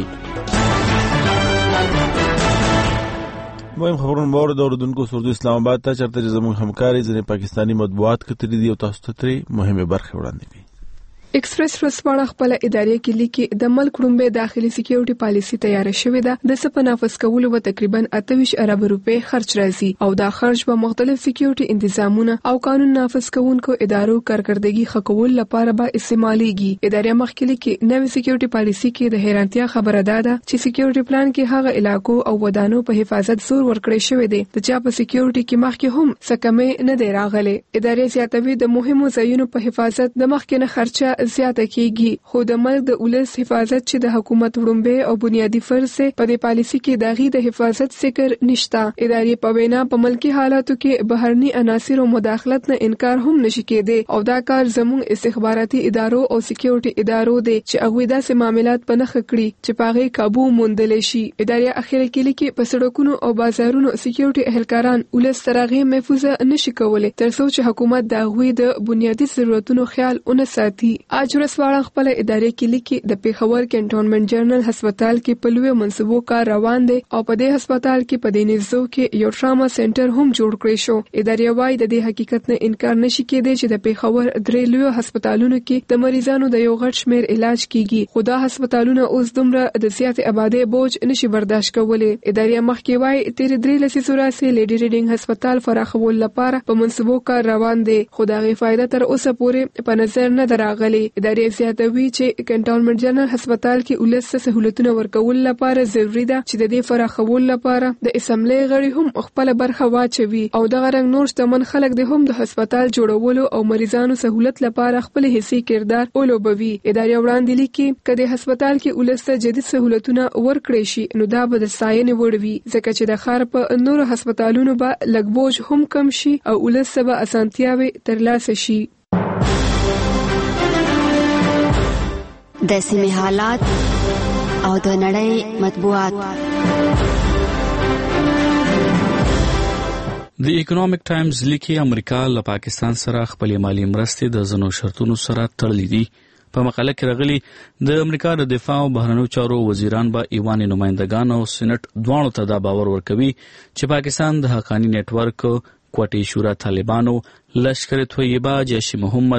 مهم خبرونه باور د اوردونکو سردو اسلام آباد ته چرته چې زموږ همکاري ځینې پاکستانی مطبوعات کتري دي او تاسو ته ترې مهمه برخه وړاندې کوي. ایکسپریس ورځپاڼه خپل ادارې کې لیکي د ملک رومبه داخلي سکیورټي پالیسي تیار شوې ده. د څه په نافذ کولو و تقریبا 28 ارب روپے خرچ راځي او دا خرچ به مختلف سکیورټي تنظیمونه او قانون نافذ کوونکو ادارو کارکردګي خکول لپاره به استعماليږي. ادارې مخکې کې نوې سکیورټي پالیسي کې د حیرانتیا خبره ده چې سکیورټي پلان کې هغه علاقو او ودانو په حفاظت زور ورکړی شوی دی د چا په سکیورټي کې مخکې هم سکمه نه دی راغلي. ادارې زیاتوي د مهمو ځایونو په حفاظت د مخکې نه خرچه زیاته کیږي خو د ملک د ولس حفاظت چې د حکومت وړاندې او بنیادی فرض په دې پالیسي کې داغي د حفاظت ذکر نشتا. ادارې په وینا په ملکی حالاتو کې بهرني عناصر او مداخلت نه انکار هم نشي کېدی او دا کار زموږ استخباراتي ادارو او سکیورټي ادارو دي چې هغه داسې معاملات په نخ کړي چې پاغي काबू موندل شي. ادارې اخر کې لیکي په سړکونو او بازارونو سکیورټي اهلکاران ولس ترغه محفوظ نشي کولای تر څو چې حکومت دا غوي د بنیادی ضرورتونو خیال اون ساتي. اجرسواړه خپل ادارې کې لیکي د پیښور کینټونمنت جنرال هسپتال کې په لوی منصبو کار روان دي او په دې هسپتال کې په دې نزدو کې یو ټراما سنټر هم جوړ کړی شو. ادارې وايي د دې حقیقت نه انکار نشي کېدی چې د پیښور درې لوی هسپتالونو کې د مریضانو د یو غټ شمیر علاج کیږي. خدا هسپتالونه اوس دومره د زیات آبادی بوج نشي برداشت کولای. ادارې مخکې وايي تیر درې لسیزو راځي لیډي ریډینګ هسپتال فراخول لپاره په منصبو کار روان دي خو دا غي فائدہ تر اوسه پورې په نظر نه دراغلي. ادارې زیاتوي چې کینټونمنت جنرال هسپتال کې ولس سہولتونه ورکول لپاره ضروری ده چې د دې فراخول لپاره د اسمبلی غړي هم خپل برخه واچوي او دغه رنګ نور شتمن خلک د هم د هسپتال جوړولو او مریضانو سہولت لپاره خپل حصي کردار ولوبوي. ادارې وړاندې لیکي کله هسپتال کې ولس ته جدي سہولتونه ورکړي شي نو دا به د ستاینې وړ وي ځکه چې د ښار په نورو هسپتالونو به لږ بوج هم کم شي او ولس به اسانتیاوي ترلاسه شي. د سیمې حالات او د نړۍ مطبوعات. د اکونومیک ټایمز لیکي امریکا له پاکستان سره خپل مالی مرستې د ځینو شرطونو سره تړلې دي. په مقاله کې راغلي د امریکا د دفاع او بهرنیو چارو وزیران به ایوان نمائندگان او سېنات دواړو ته دا باور ورکوي چې پاکستان د حقانی نت ورک کوټي شورا طالبانو لشکر طیبه جیش محمد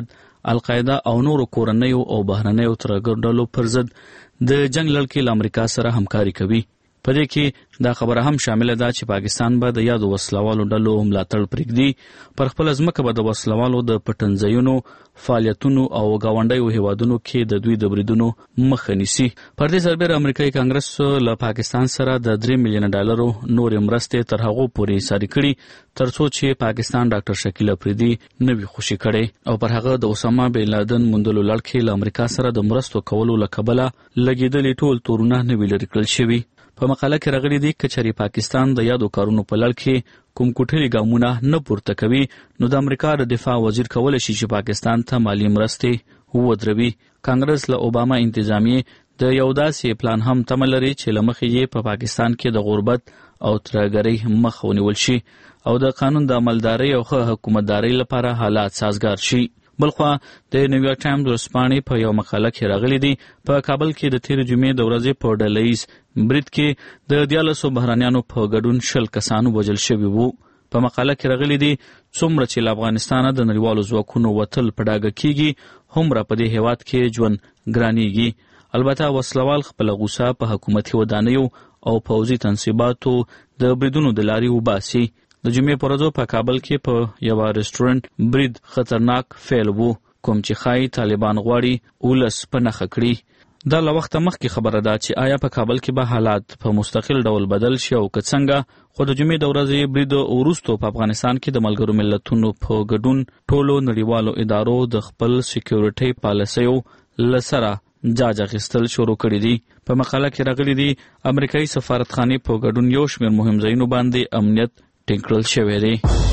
القاعده او نورو کورنیو او بهرنیو ترهګر ډلو پر ضد د جنگ لړ کې له امریکا سره همکاري کوي. په دې کې دا خبره هم شامله ده چې پاکستان به د یادو وسلوالو ډلو ملاتړ پرېږدي، پر خپل ځمکه به د وسلوالو د پټنځایونو فعالیتونو او ګاونډیو هیوادونو کې د دوی د بریدونو مخه نیسي. پر دې سربېره امریکایي کانګرس له پاکستان سره د $3 ملیون نورې مرستې تر هغو پورې ساري کړي تر څو چې پاکستان ډاکټر شکیل افریدي نه وي خوشي کړی او پر هغه د اسامه بن لادن موندلو لړ کې له امریکا سره د مرستو کولو له کبله لګېدلي ټول تورونه نه وي لرې کړل شوي. په مقاله کې راغلي دي که چېرې پاکستان د یادو کارونو په لړ کې کوم کوټلي ګامونه نه پورته کوي نو د امریکا د دفاع وزیر کولی شي چې پاکستان ته مالي مرستې ودروي. کانګرس له اوباما انتظامیې د یو داسې پلان هم تمه لري چې له مخې یې په پاکستان کې د غربت او ترهګرۍ مخ ونیول شي او د قانون د عملدارۍ او ښه حکومتدارۍ لپاره حالات سازګار شي. بلخوا د نیویارک ټایمز ورځپاڼې په یو مقاله کې راغلي دي په کابل کې د تېرې جمعې د ورځې په ډلهییز برید کې د 14 بهرانیانو په ګډون 10 کسان وژل شوي وو. په مقاله کې راغلي دي څومره چې له افغانستانه د نړیوالو ځواکونو وتل په ډاګه کیږي هومره په دې هیواد کې ژوند ګرانیږي. البته وسلوال خپله غوسه په حکومتي ودانیو او پوځي تنصیباتو د بریدونو د لارې وباسي. د جمعې په ورځو په کابل کې په یوه رسټورنټ برید خطرناک فعل وو کوم چې ښایي طالبان غواړي ولس په نښه کړي. دا له وخته مخکې خبره ده چې آیا په کابل کې به حالات په مستقل ډول بدل شي او که څنګه. خو د جمعې د ورځې برید وروسته په افغانستان کې د ملګرو ملتونو په ګډون ټولو نړیوالو ادارو د خپل سکیورټي پالیسیو له سره جاج اخیستل شروع کړي دي. په مقاله کې راغلي دي امریکایي سفارتخانې په ګډون یو شمېر مهم ځایونو باندې امنیت ټینګ کړل شوی دی.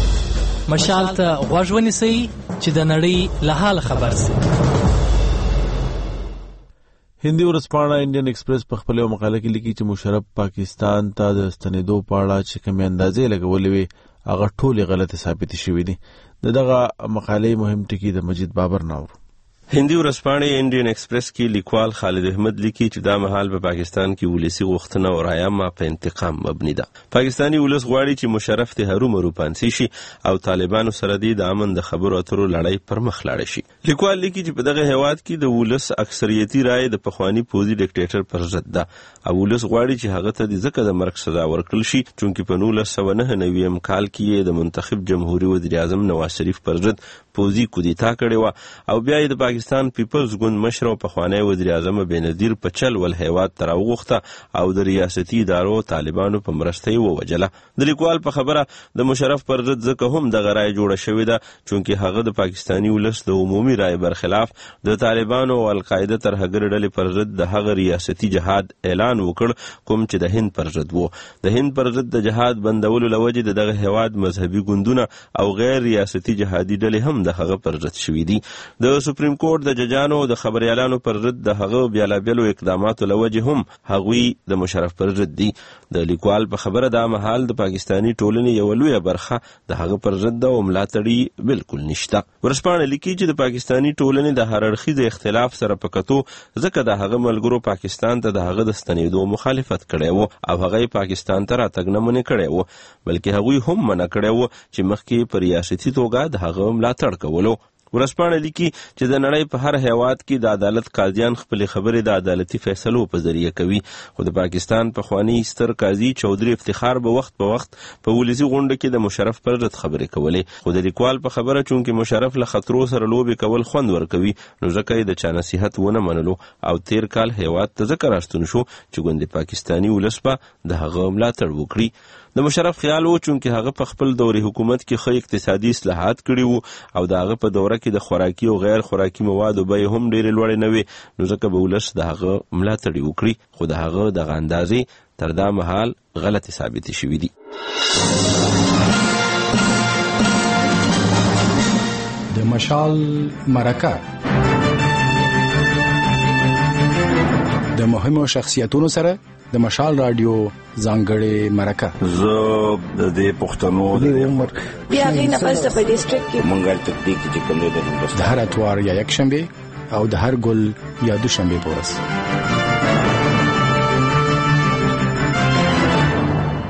مشال ته غوږ ونیسئ چې د نړۍ له حال خبر سي. هندي ورځپاڼه انډین ایکسپریس په خپل مقاله کې لیکي چې مشرف پاکستان ته د ستنېدو په اړه چې کومې اندازې لګولې وي هغه ټولې غلطې ثابتې شوې دي. دغه مقالې مهم ټکي د مجید بابر ناور. هندي ورځپاڼې انډین ایکسپریس کې لیکوال خالد احمد لیکي چې دا مهال په پاکستان کې ولسی غوښتنه او رایه په انتقام مبني ده. پاکستانی ولس غواړي چې مشرف ته هرومرو پانسي شي او طالبانو سره د امن د خبرو اترو لړۍ پر مخ لاړ شي. لیکوال لیکي چې په دغه هیواد کې د ولس اکثریتي رائے د پخوانی پوځي ډیکټیټر پر ضد ده او ولس غواړي چې هغه ته د ځکه د مرګ سزا ورکړل شي چې په 1999 کال کې د منتخب جمهوریت وزیر اعظم نواز شریف پر ضد پوځي کودتا کړې و او بیا د پاکستان پیپلز ګوند مشر او پخوانی وزیر اعظم بنظیر په چل ول هیواد تر وغوښته او د ریاستي ادارو طالبانو په مرسته ووجله. د لیکوال په خبره د مشرف پر ضد ځکه هم د غرای جوړه شوې ده چې هغه د پاکستانی ولس د عمومي رائے برخلاف د طالبانو او القاعده ترهګر ډلې پر ضد د هغه ریاستي جهاد اعلان وکړ کوم چې د هند پر ضد وو. د هند پر ضد د جهاد بندولو لوجې دغه هیواد مذهبي ګوندونه او غیر ریاستي جهادي ډلې هم د هغه پر ضد شوې دي. د سپریم کورټ د ججانو د خبريالانو پر ضد د هغه بیلابیلو اقداماتو لوجې هم هغوی د مشرف پر ضد دي. د لیکوال په خبره دا مهال د پاکستانی ټولنې یو لویه برخه د هغه پر ضد او ملاتړي بالکل نشته. ورځپاڼه لیکي چې د پاکستانی ټولنې د هر اړخیز اختلاف سره په کتو ځکه د هغه ملګرو پاکستان ته د هغه د ستنېدو مخالفت کړی وو او هغه پاکستان ته راتګ نه منې کړی وو بلکې هغوی هم منع کړی وو چې مخکې په ریاستي توګه د هغه ملاتړ کولو. ورځپاڼه لیکي چې د نړۍ په هر هیواد کې د عدالت قاضیان خپلې خبرې د عدالتي فیصلو په ذریعه کوي خو د پاکستان پخوانی ستر قاضي چودري افتخار به وخت په وخت په ولسی غونډه کې د مشرف پر ضد خبرې کولې خو د لیکوال په خبره چونکې مشرف له خطرو سره لوبې کول خوند ورکوي نو ځکه یې د چا نصیحت ونه منلو او تیر کال هیواد ته ځکه راستون شو چې ګوندې پاکستانی ولس به د هغه ملاتړ وکړي. د مشرف خیال و چونکې هغه په خپل دوري حکومت کې ښه اقتصادي اصلاحات کړي وو او د هغه په دوره کې د خوراکي او غیر خوراکي موادو بیې هم ډېرې لوړې نه وې نو ځکه به ولس د هغه ملاتړ وکړي خو د هغه دغه اندازې تر دا مهال غلطې ثابتې شوې دي. د مشال مرکه د مهمو شخصیتونو سره د مشال رادیو ځانګړې مرکه زه د پښتنو د عمر بیا غینه پس په ډیسټریکټ کې مونږه تطبیق چې کوم د هر اتوار یا یک شنبه او د هر ګل یا دوشنبه په ورځ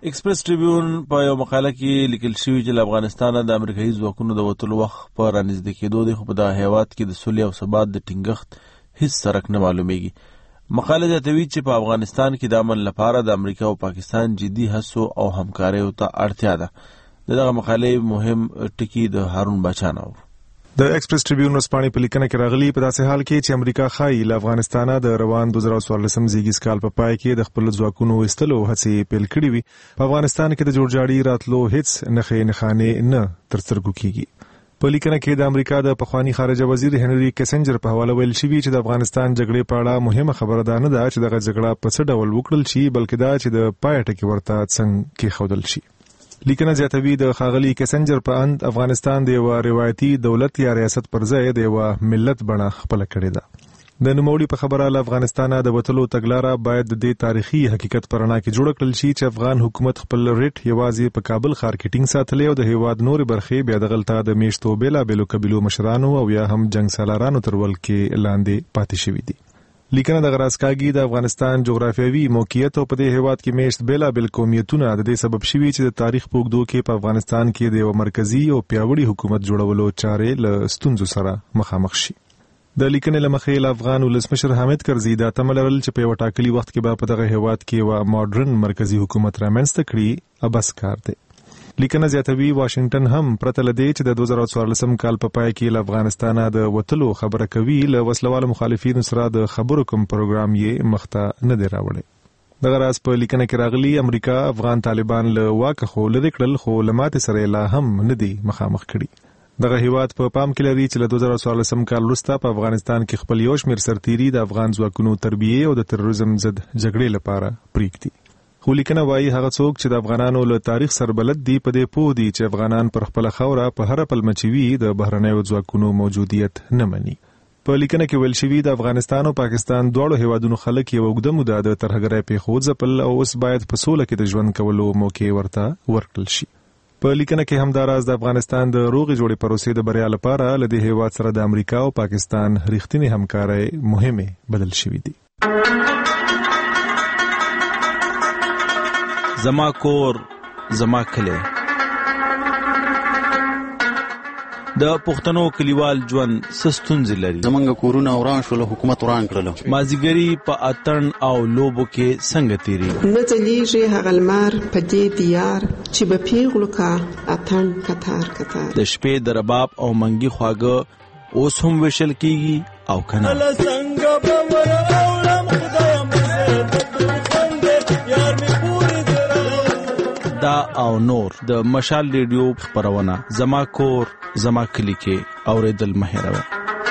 ایکسپریس ټریبیون په یو مقاله کې لیکل شوی چې افغانستان د امریکایي ځواکونو د وټلو وخت په رانږدې کېدو دی، خو په دغه هیواد کې د سولې او ثبات د ټینګښت هیڅ سرک نه معلومیږي. مقاله زیاتوي چې په افغانستان کې د امن لپاره د امریکا او پاکستان جدي هڅو او همکاریو ته اړتیا ده. دغه مقالې مهم ټکی د هارون باچا نه و. د ایکسپریس ټریبیون ورځپاڼې په لیکنه کې راغلي په داسې حال کې چې امریکا ښایي له افغانستانه د روان 2014 زیږیز کال په پای کې د خپل ځواکونو ویستلو هڅې پیل کړې وي، په افغانستان کې د جوړجاړي راتلو هیڅ نښې نښانې نه تر سترګو کیږي. په لیکنه کې د امریکا د پخوانی خارجه وزیر هنري کیسنجر په حواله ویل شوی چې د افغانستان جګړې په اړه مهمه خبره ده نه ده چې دغه جګړه په څه ډول وکړل شي، بلکې دا چې د پای ټکی ورته څنګه کېښودل شي. لیکنه زیاتوي د ښاغلي کیسنجر په اند افغانستان د یو روایتي دولت یا ریاست پر ځای د یو ملت بڼه خپل کړې ده. د نوموړي په خبره له افغانستانه د وټلو تګلاره باید د دې تاریخي حقیقت پر رڼا کې جوړ کړل شي چې افغان حکومت خپل ریټ یوازې په کابل ښار کې ټینګ ساتلی او د هیواد نورې برخې بیا دغلته د میشتو بیلابیلو قبیلو مشرانو او یا هم جنګ سالارانو تر ولکې لاندې پاتې شوي دي. لیکنه د غراسکاګي د افغانستان جغرافیوي موقعیت او په دې هیواد کې میشت بیلابیل قومیتونه د دې سبب شوي چې د تاریخ په اوږدو کې په افغانستان کې د یو مرکزی او پیاوړي حکومت جوړولو چارې له ستونزو سره مخامخ شي. د لیکنې له مخې له افغان ولسمشر حامد کرزي دا تمه لرل چې په یو ټاکلي وخت کې به په دغه هیواد کې یو ماډرن مرکزی حکومت رامنځته کړي ابس کار دی. لیکنه زیاتوي واشنگټن هم پرته له دې چې د 2014 کال په پای کې له افغانستانه د وټلو خبره کوي، له وسلوالو مخالفینو سره د خبرو کوم پروګرام یې مخته نه دی راوړی. دغه راز په لیکنه کې راغلي امریکا افغان طالبان له واکه خو لرې کړل، خو له ماتې سره لا هم نه دی مخامخ کړي. دغه هیواد په پام کې لري چې له 2014 کال وروسته په افغانستان کې خپل یو شمېر سرتیري د افغان ځواکونو تربیې او د تروریزم ضد جګړې لپاره پرېږدي. خو لیکنه وایي هغه څوک چې د افغانانو له تاریخ سره بلد دي په دې پوه دي چې افغانان پر خپله خاوره په هره پلمه چې وي د بهرنیو ځواکونو موجودیت نه مني. په لیکنه کې ویل شوي د افغانستان او پاکستان دواړو هیوادونو خلک یو اوږده موده د ترهګرۍ پېښو ځپل او اوس باید په سوله کې د ژوند کولو موقع ورته ورکړل شي. په لیکنه کې همداراز د افغانستان د روغې جوړې پروسې د بریا لپاره له دې هیواد سره د امریکا او پاکستان رښتینې همکارۍ مهمه بدل شوې دي. زما کور زما کلی. د پښتنو کلیوال ژوند څه ستونزې لري؟ زمونږ کورونه وران شول، حکومت وران کړل. مازیګري په اتڼ او لوبو کې څنګه تیریږي؟ نه ځلیږي هغه لمر په دې دیار چې به پیغلو کا اتڼ کتار کتار. د شپې د رباب او منګي خواږه اوس هم وشل کیږي او کنه. دا او نور د مشال ریډیو خبرونه زما کور زما کلی کې اوریدل مه هېروئ.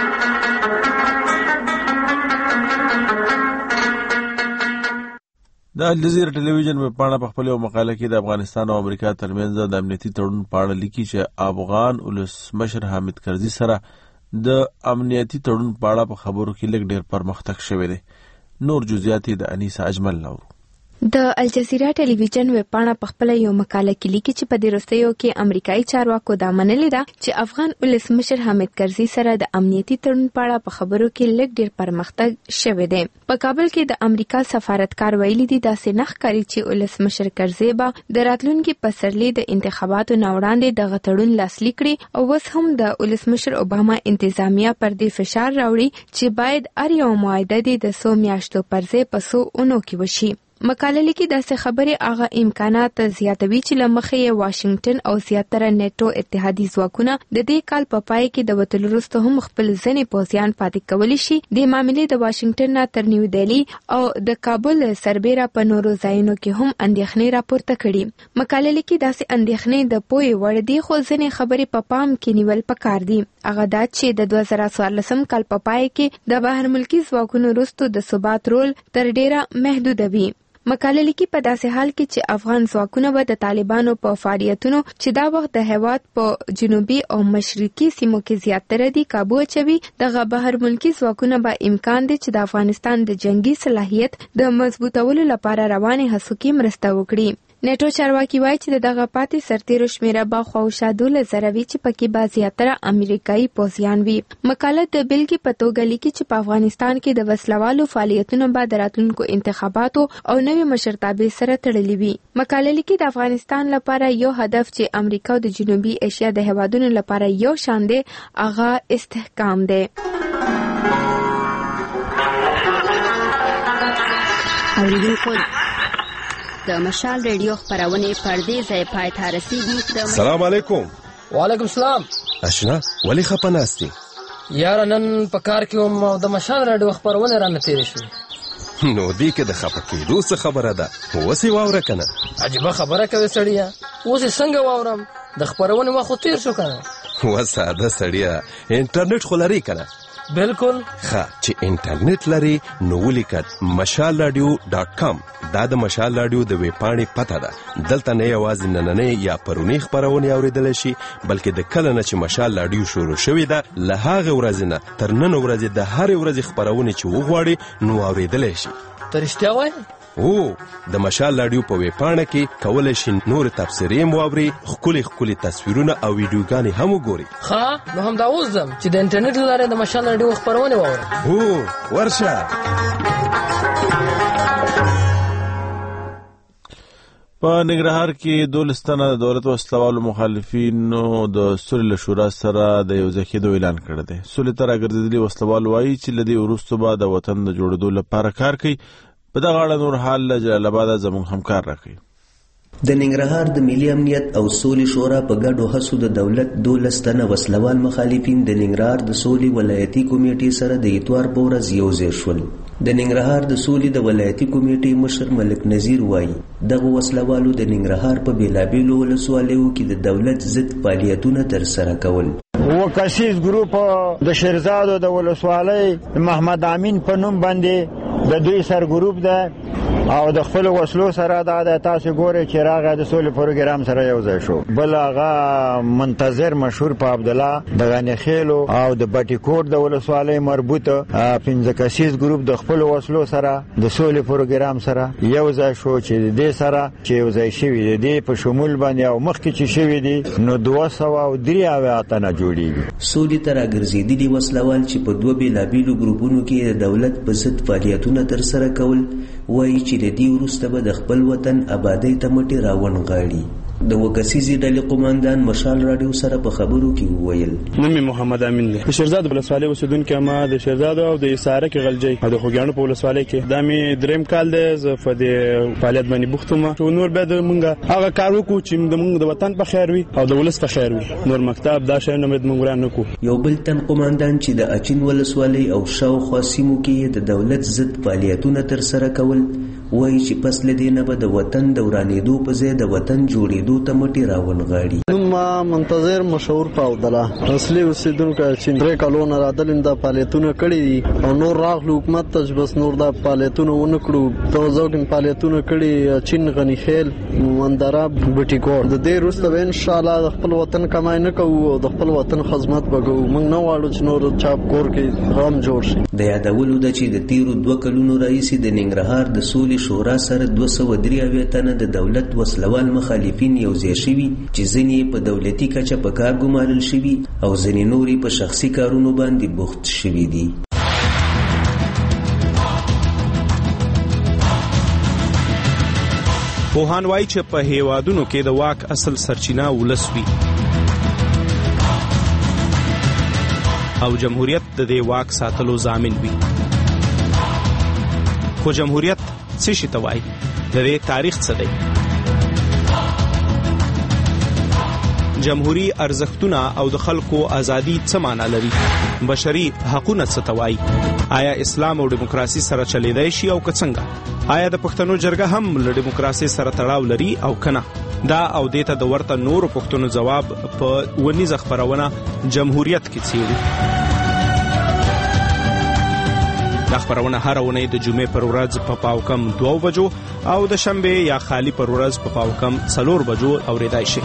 د الجزیره ټلویزیون په پاڼه په خپل مقاله کې د افغانستان او امریکا ترمنځ د امنیتي تړون په اړه لیکي چې افغان ولسمشر حامد کرزي سره د امنیتي تړون په اړه په خبرو کې لږ ډېر پرمختګ شوی دی. نور جزئیات د انیسه اجمل لورو. د الجزیره ټلویزیون ویبپاڼه په خپل یو مقاله کې لیکي چې په دې وروستیو کې امریکایي چارواکو دا منلې ده چې افغان ولسمشر حامد کرزي سره د امنیتي تړون په اړه په خبرو کې لږ ډېر پرمختګ شوی دی. په کابل کې د امریکا سفارتکار ویلي دي داسې نه ښکاري چې ولسمشر کرزي به د راتلونکي پسرلي د انتخاباتو نه وړاندې دغه تړون لاسلیک کړي او اوس هم د ولسمشر اوباما انتظامیه پر دې فشار راوړي چې باید هر یو معاهده د 100 میاشتو پر ځای په 100 اونو کې وشي. مقاله لیکي داسې خبرې هغه امکانات زیاتوي چې له مخې یې واشنگټن او زیاتره نیټو اتحادي ځواکونه د دې کال په پای کې د وتلو وروسته هم خپل ځینې پوځیان پاتې کولی شي. د معاملې د واشنگټن نه تر نیو دهلي او د کابل سربیره په نورو ځایونو کې هم اندېښنې راپورته کړي. مقاله لیکي داسې اندېښنې د پوهې وړ دي خو ځینې خبرې په پام کې نیول پکار دي. هغه دا چې د 2014 کال په پای کې د بهر ملکي ځواکونو وروسته د ثبات رول تر ډیره محدود وي. مقاله لیکي په داسې حال کې چې افغان ځواکونه به د طالبانو په فعالیتونو چې دا وخت د هیواد په جنوبي او مشرقي سیمو کې زیاتره دي کابو اچوي، دغه بهر ملکي ځواکونه به امکان دی چې د افغانستان د جنگي صلاحیت د مضبوطولو لپاره روانې هڅو کې مرسته وکړي. نیټو چارواکي وایي چې دغه پاتې سرتیرو شمیره به خواوشا 12,000 وي چې پکې به زیاتره امریکایي پوځیان وي. مقاله د بېلګې په توګه لیکي چې په افغانستان کې د وسلوالو فعالیتونه به د راتلونکو انتخاباتو او نوې مشرتابې سره تړلي وي. مقاله لیکي د افغانستان لپاره یو هدف چې امریکا او د جنوبي ایشیا د هیوادونو لپاره یو شان دی هغه استحکام دی. اوریدونکو د مشال ریډیو خبرونه پردې ځای پای ته رسیدي. سلام علیکم. وعلیکم السلام. اشنا ولی خپناستی یار نن په کار کې هم د مشال ریډیو خبرونه را نتیری شو. نو دې کې د خپکېدو څه خبره ده؟ وسی واوره کنه. عجیب خبره کوي سړیا. اوس څنګه واورم؟ د خبرونه وخت تیر شو کنه. وساده سړیا انټرنیټ خو لري کنه. بالکل. ښه چې انټرنیټ لري نو ولیکئ mashalradio.com. دا د مشال راډیو د ویب پاڼې پته ده. دلته نه یوازې نننۍ یا پرونی خبرونه اوریدل شي بلکې د کله نه چې مشال راډیو شروع شوې ده له هغه ورځې نه تر نن ورځې د هر ورځې خبرونه چې وغواړي نو اوریدل شي. ته رښتیا وایې؟ او د مشال راډیو په ویب پاڼه کې کولای شي نور تفسیرې واوري، ښکلي تصویرونه او ویډیوګانې هم وګوري. ښه نو هم دا اوس ځم چې د انټرنیټ له لارې د مشال راډیو خبرونه واورم. هو ورشه. په ننګرهار کې 12 تنه د دولت وسلوالو مخالفینو د صلح شورا سره د یو ځای کېدو اعلان کړی دی. صلح ته راګرځېدلي وسلوال وایي چې له دې وروسته به د وطن د جوړېدو لپاره کار کوي. په دغه اړه نور حال له جلال آباده زموږ همکار راکوي. د ننګرهار د ملي امنیت او سولې شورا په ګډو هڅو د دولت 12 تنه وسلوال مخالفین د ننګرهار د سولې ولایتي کمیټې سره د اتوار په ورځ یو ځای شول. د ننګرهار د سولې د ولایتي کمیټې مشر ملک نذیر وایي دغه وسلوالو د ننګرهار په بیلابیلو ولسوالیو کې د دولت ضد فعالیتونه ترسره کول. وکسیز ګروپ د شیرزادو د ولسوالۍ محمد امین په نوم باندې د دوی سر ګروپ ده او د خپل وسلو سره د تاسو ګوري چې راغی د سولې پروګرام سره یو ځای شو. بل هغه منتظر مشهور په عبد الله د غنیخیلو او د بټی کوټ د ولسوالۍ مربوطه 15 کسیز ګروپ د خپل وسلو سره د سولې پروګرام سره یو ځای شو چې د سره چې یو ځای شوی دی په شمول باندې او مخکې چې شوی دی نو 203 تنه جوړیږي. سولې ته راګرځېدلي وسلوال چې په دوه بیلابیلو ګروپونو کې د دولت په ضد فعالیتونه ترسره کول وایي چې د دې وروسته به د خپل وطن آبادۍ ته مټې راونغاړي. د وکسیزي ډلې قوماندان مشال راډیو سره په خبرو کې وویل نوم محمد امین دی. د شیرزاد ولسوالۍ اوسیدونکی ما د شیرزاد او د اساره کې غلجی او د خوګانو په ولسوالۍ کې دا می دریم کال دی زه په دې فعالیت باندې بوخت یم. نور به د مونږه هغه کار وکړو چې د مونږ د وطن په خیر وي او د ولس په خیر وي. نور مکتب دا شی نه مونږ وران نکو. یو بل تن قوماندان چې د اچین ولسوالۍ او شاوخوا سیمو کې د دولت ضد فعالیتونه ترسره کول وایي چې پس له دې نه به د وطن د ورانېدو په ځای د وطن جوړېدو ته مټې راونغاړي. ما منتظر مشهور په عبدالله اصلي اوسیدونکی چې 3 کلونه راتلل د فعالیتونه کړي دي او نور راغلو حکومت ته بس نور د فعالیتونه ونه کړو. په ځوګم فعالیتونه کړي چین غنیخیل مندرا بټی کوټ. د دې وروسته به ان شاء الله د خپل وطن کمای نه کوو او د خپل وطن خدمت وکړو. موږ نه واړو چې نور چاپ کور کې غم جوړ شي. د یادولو د چې د تیرو 2 کلونو راهیسې د ننګرهار د سولې شورا سره 203 تنه د دولت وسلوال مخالفین یو ځای شوي چې ځینې په دولتي کچه په کار ګمارل شوي او ځینې نورې په شخصي کارونو باندې بوخت شوي دي. پوهان وایي چې په هیوادونو کې د واک اصل سرچینه ولس وي او جمهوریت د دې واک ساتلو ضامن وي. خو جمهوریت څه شي ته وایي؟ د دې تاریخ څه دی؟ جمهوری ارزښتونه او د خلکو ازادي څه معنا لري؟ بشري حقوقونه څه ته وایي؟ آیا اسلام او دیموکراسي سره چلیدای شي او که څنګه؟ آیا د پښتنو جرګه هم له دیموکراسي سره تړاو لري او کنه؟ دا او دیته د ورته نورو پښتنو جواب په ونیزه خبرونه جمهوریت کې څیړي. دا خبرونه هر اونۍ د جمعې پر ورځ په پاوکم 2 بجو او د شنبه یا خالی پر ورځ په پاوکم 4 بجو اوریدای شي.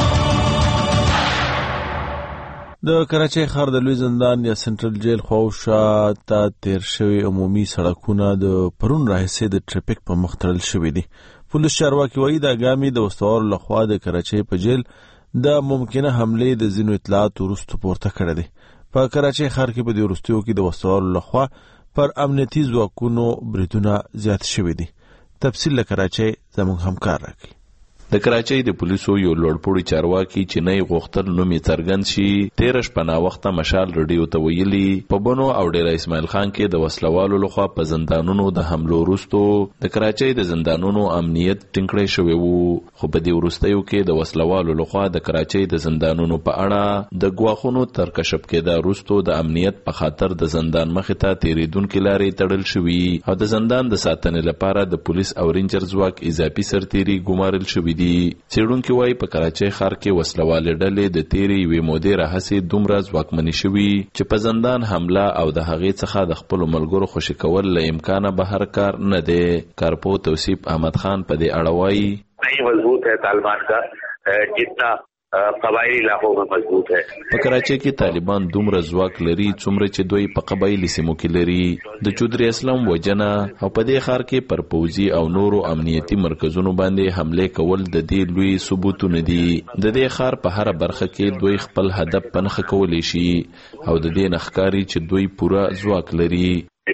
د کراچۍ ښار د لوی زندان یا سنټرل جیل خواوشا ته تیر شوی عمومي سړکونه د پرون راهیسې د ټریفیک په مخ تړل شوي دي. پولیس چارواکي وایي دا ګامې د وسوالو لخوا د کراچۍ په جیل د ممکنه حملې د ځینو اطلاعاتو وروسته پورته کړی دی. په کراچۍ ښار کې په دې وروستیو کې د وسوالو لخوا پر امنیتي ځواکونو بریدونه زیات شوي دي. تفصیل له کراچۍ زموږ همکار راکړي. د کراچۍ د پولیسو یو لوړپوړي چارواکي چې نه غوښتل نوم یې څرګند شي 13 شپه ناوخته مشال رډیو ته ویلي په بنو او ډیره اسماعیل خان کې د وسلوالو لخوا په زندانونو د حملو وروسته د کراچۍ د زندانونو امنیت ټینګړی شوی وو، خو په دې وروستیو کې د وسلوالو لخوا د کراچۍ د زندانونو په اړه د ګواښونو تر کشف کېدا وروسته د امنیت په خاطر د زندان مخې ته تیریدونکو لارې تړل شوي او د زندان د ساتنې لپاره د پولیس او رینجر ځواک اضافي سرتیري ګمارل شوي. څېړونکي وایي په کراچۍ ښار کې وسلوالې ډلې د تیرې یوې مودې راهیسې دومره ځواکمنې شوي چې په زندان حمله او د هغې څخه د خپلو ملګرو خوشي کول له امکانه بهر کار نه دی. کارپو توصیف احمد خان په دې اړه وایي مضبوط ہے طالبان کا جتنا قبایلی علاقوں میں مضبوط ہے. په کراچۍ کې طالبان دومره ځواک لري څومره چې دوی په قبایلی سیمو کې لري. د چودري اسلام وجنه او په دې ښار کې پر پوځي او نورو امنیتي مرکزونو باندې حمله کول د دې لوی ثبوتونه دي. د دې ښار په هر برخه کې دوی خپل هدف پنخه کولی شي او د دې نخکاری چې دوی پوره ځواک لري.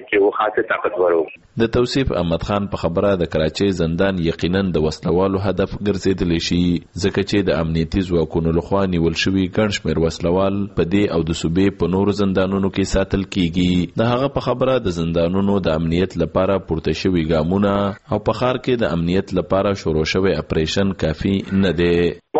د توصیف احمد خان په خبره د کراچۍ زندان یقینا د وسلوالو هدف ګرځیدلی شي ځکه چې د امنیتي ځواکونو لخوا نیول شوي ګڼ شمېر وسلوال په دې او د صوبې په نورو زندانونو کې ساتل کیږي. د هغه په خبره د زندانونو د امنیت لپاره پورته شوي ګامونه او په ښار کې د امنیت لپاره شروع شوی اپریشن کافي نه دی.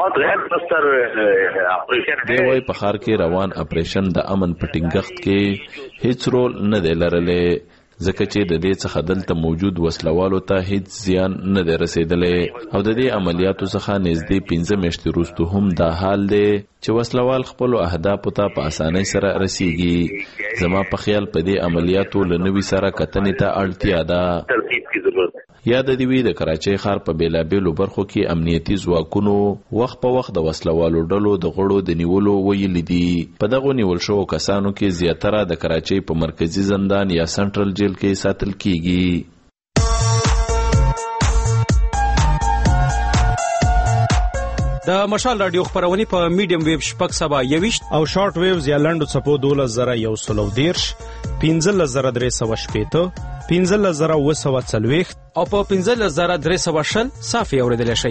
دی وایي په ښار کې روان اپریشن د امن په ټینګښت کې هیڅ رول نه دی لرلی ځکه چې د دې څخه دلته موجود وسلوالو ته هیڅ زیان نه دی رسیدلی او د دې عملیاتو څخه نږدې 15 میاشتې وروسته هم دا حال دی چې وسلوال خپلو اهدافو ته په اسانۍ سره رسیږي. زما په خیال په دې عملیاتو له نوي سره کتنې ته اړتیا ده. یاد دی وی د کراچۍ ښار په بیلابیلو برخو کې امنیتي ځواکونو وخت په وخت د وسلوالو ډلو د غړو د نیولو ویلي دي. په دغو نیول شوو کسانو کې زیاتره د کراچۍ په مرکزي زندان یا سنټرل جیل کې ساتل کیږي. د مشال رادیو خبرونه په میډیم ویب شپږ سبا 21 او شارټ ویوز یا لنډو چپو 12110 15380 15040 او په 15320 صافي اوریدل شي.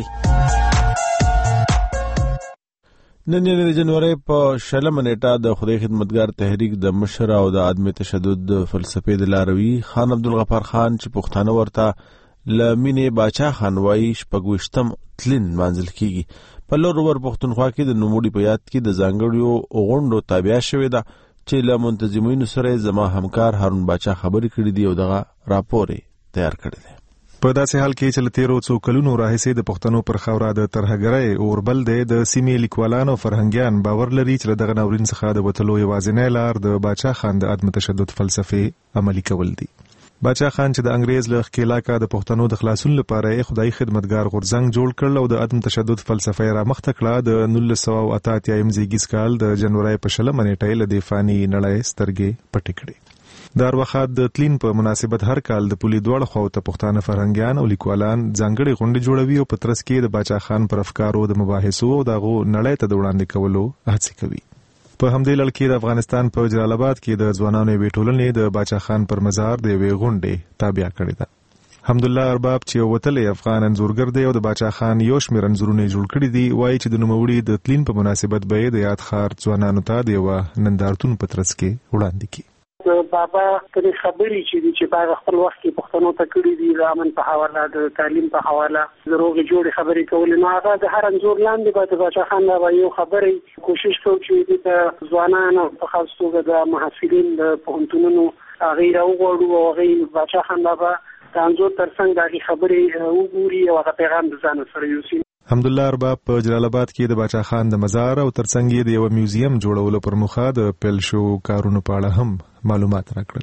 نن د جنوري په 16 نیټه د خدای خدمتګار تحریک د مشر او د عدم تشدد فلسفې د لاروي خان عبدالغفار خان چې پښتانه ورته لمینه باچا خان وای شپږوشتم تلین منځل کیږي. په لور ور پښتونخوا کې د نوموړي په یاد کې د ځانګړیو غونډو تابع شوې ده چې له منتظمینو سره زما همکار هارون باچا خبرې کړې دي او دغه راپور تیار کړی دی. په داسې حال کې چې له 13 څو کلونو راهیسې د پښتنو پر خاوره د ترهګرۍ اوربل دی د سیمې لیکوالان او فرهنګیان باور لري چې دغه ناورین څخه د وتلو یوازینی لار د باچا خان د عدم تشدد فلسفې عملي کول دي. باچا خان چې د انګريز له ښکېلاکه د پښتنو د خلاصون لپاره خدای خدمتګار غورځنګ جوړ کړل او د عدم تشدد فلسفه را مخته کړه د 1988 زیږیز کال د جنوري په 16 نیټه له دفاعي نړۍ سترګې پټې کړې. د اروخات د تلین په مناسبت هر کال د پولي دوړ خو ته پښتانه فرهنګیان او لیکوالان ځانګړي غونډې جوړوي او په ترڅ کې د باچا خان پر افکارو د مباحثو او دغه نړۍ ته وړاندې کولو هڅه کوي. په همدې لړ کې د افغانستان په جلال آباد کې د ځوانانو یوې ټولنې د باچا خان پر مزار د یوې غونډې تابع کړې ده. حمدالله ارباب چې وتلی افغان انځورګر دی او د باچا خان یو شمېر انځورونه جوړ کړي دي وایي چې د نوموړي د تلین په مناسبت به د یاد ښار ځوانانو ته د یوه نندارتون په ترڅ کې وړاندې کړي. بابا کله خبرې چې باغ خپل وخت کې پښتنو ته کړی دي د امن په حواله د تعلیم په حواله د روغ جوړ خبرې کولې نو هغه د هر انځور لاندې به د باچا خان دا یو خبرې کوشش کوي چې د ځوانانو په خاص توګه د محصلین د پوهنتونونو هغه راوغوړو او هغه باچا خان دا د انځور ترڅنګ د خبرې وګوري او هغه پیغام د ځان سره یوسي. حمدالله ارباب په جلال آباد کې د باچا خان د مزار او ترڅنګ د یو میوزیم جوړولو پر مخه د پیل شو کارونو په اړه هم معلومات راکړل.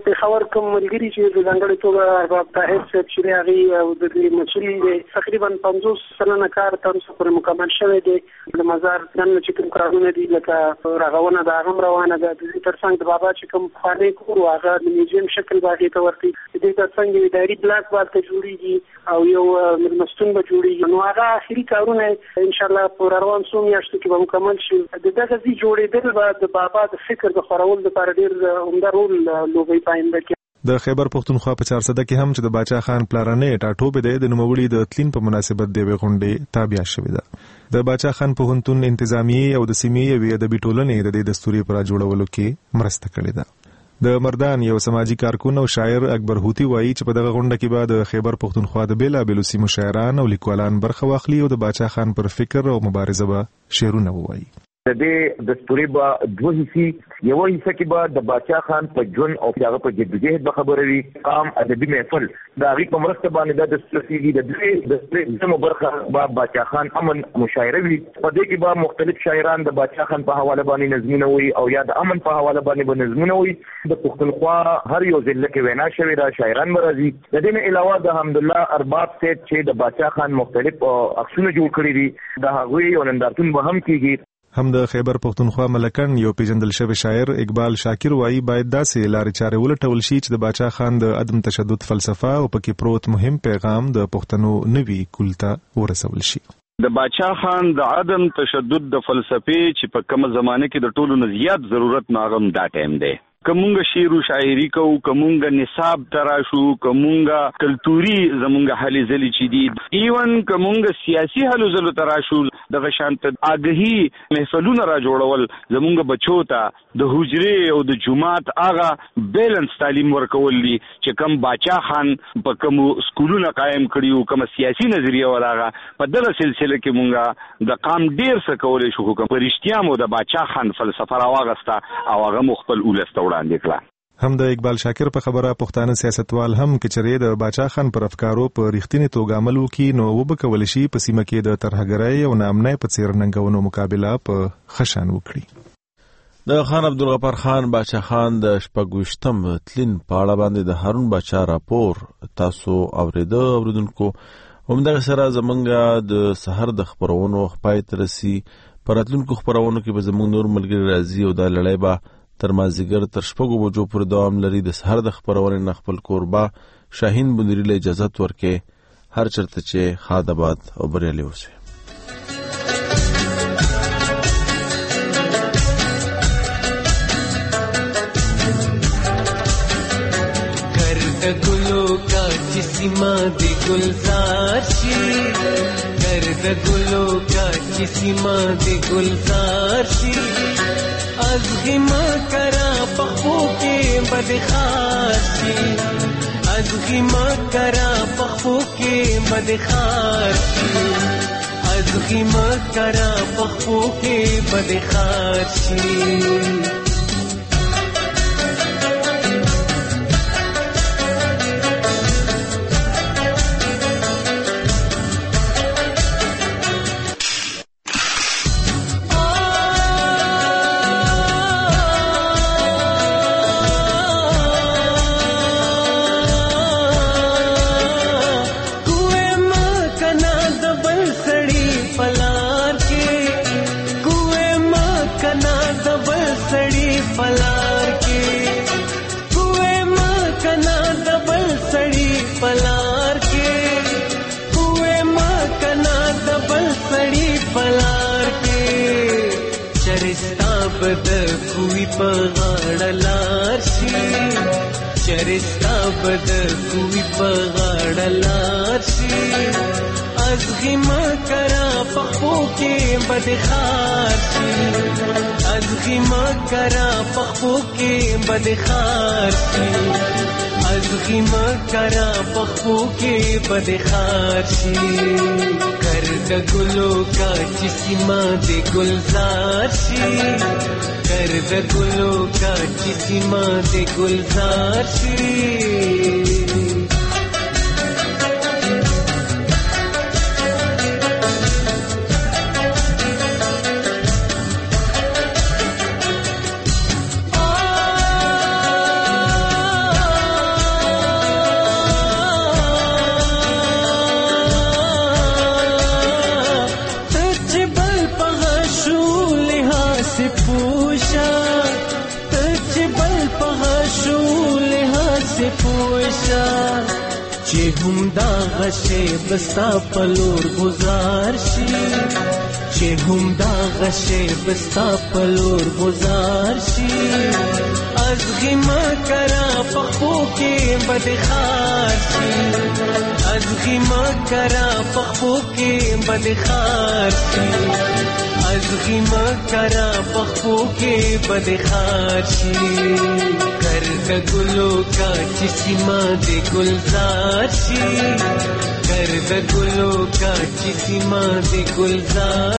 خبر کوم ملګری چې د ځانګړي توګه ارباب طاهر صاحب چې هغه او د دې مسؤل دی تقریبا 50 سلنه کار تر اوسه پورې مکمل شوی دی د مزار نن چې کوم کارونه دي لکه رغونه د هغه روانه ده د دې ترڅنګ د بابا چې کوم خانه کور هغه د میوزیم شکل باندې ته ورتي د دې ترڅنګ اداري بلاک باندې جوړیږي او یو مستون به جوړیږي نو هغه اخري کارونه ان شاء الله پر روان سو میاشتو کې به مکمل شي د دغه ځای جوړېدل به د بابا د فکر د خورول لپاره ډېر عمده رول لوبي پاینده کې د خیبر پختونخوا په 400 کې هم چې د باچا خان پلارنې ټاټوبې د نوموړي د تلین په مناسبت دی غونډې تابع شوې ده د باچا خان پوهنتون انتظامیه او د سیمې وی ادبي ټولنې د دې دستوري پر جوړولو کې مرسته کړې ده د مردان یو سماجی کارکون او شاعر اکبر هوتی وایي چې په دغه غونډه کې بعد خیبر پختونخوا د بیلابېلو سیمو شاعران او لیکوالان برخه واخلي او د باچا خان پر فکر او مبارزه به شعرونه ووایي د دې دستوري به دوه حصې یو حصہ کې به د باچا خان په ژوند او هغه په جدوجہد به خبرې وي عام ادبي محفل د هغې په مرسته باندې دا دستوري د درېیمه برخه به باچا خان امن مشاعره وي په دې کې به مختلف شاعران د باچا خان په حواله باندې نظمونه وي او یا د امن په حواله باندې به نظمونه وي د پښتونخوا هر یو ضلع کې وینا شوې ده شاعران به راځي د دې نه علاوه د حمدالله ارباب صاحب چې د باچا خان مختلف عکسونه جوړ کړي دي د هغوی یو نندارتون به هم کېږي هم د خیبر پختونخوا ملکن یو پیژندل شوی شاعر اقبال شاکر وایي باید داسې لارې چارې ولټول شي چې د باچا خان د عدم تشدد فلسفه او پکې پروت مهم پیغام د پښتنو نوي کلته ورسول شي د باچا خان د عدم تشدد د فلسفې چې په کومه زمانه کې د ټولو نه زیات ضرورت ناغم دا ټایم دی کومونګه شعر او شاعري کو کومونګه نصاب تراشو کومونګه کلتوري زمونګه حل زلي چې دي ایون کومونګه سیاسي حل زلو تراشو دغه شانت اگهي محفلونه را جوړول زمونږ بچو ته د حجره او د جماعت اغه بیلنس تعلیم ورکول دي چې کم باچا خان په کوم سکولونه قائم کړیو کوم سیاسي نظریه ولاغه په دغه سلسله کې مونږه د قام ډیر څه کولای شو کوم پرشتیا مو د باچا خان فلسفه راوغسته او هغه مخبل اولسته وړاندې کړه هم د اقبال شاکر په خبره پښتانه سیاستوال هم کچري د باچا خان پر افکارو په ریښتینی توګه عمل وکړي نو وبکول شي په سیمه کې د ترهګرۍ او نامنۍ په څیر ننګونو مقابله په خشن وکړي د خان عبدالغفار خان باچا خان د شپږویشتم تلین په اړه باندې د هارون باچا راپور تاسو اوریدونکو همدغه سره زمونږ د سحر د خبرونو خپای ترسي پراتلونکو خبرونو کې به زمونږ نور ملګری راځي او د لړۍ به تر مازیګر تر شپږو بجو پورې دوام لري د سحر د خبرونې نه خپل کوربه شاهین بندری له اجازه ورکې هر چرته چې خادباد او بریالي اوسئ گلو کا چسیما دے گلزار شی گرد گلو کا چسیما دے گلزار شی از غم کرا پخو کے بدخار شی از غم کرا پخو کے بدخار شی از غم کرا پخو کے بدخار شی پغړلار شي چرستا بد کوي پغړلار شي از غم کرا پخو کې بدخار شي از غم کرا پخو کې بدخار شي از غم کرا پخو کې بدخار شي کرد گلو کا چسیما دے گلزار شي کرد گلو کا چسیما دے گلزار شي سے پوشا تچ بل پغشو لحاظ سے پوشا چې هم دا غشې بستا پلور گزار شي چې هم دا غشې بستا پلور گزار شي از غما کرا پخو کې بدخار شي از غما کرا پخو کې بدخار شي از غما کرا پخو کې بدخار شي کرد گلو کا چسیما دے گلزار شي کرد گلو کا چسیما دے گلزار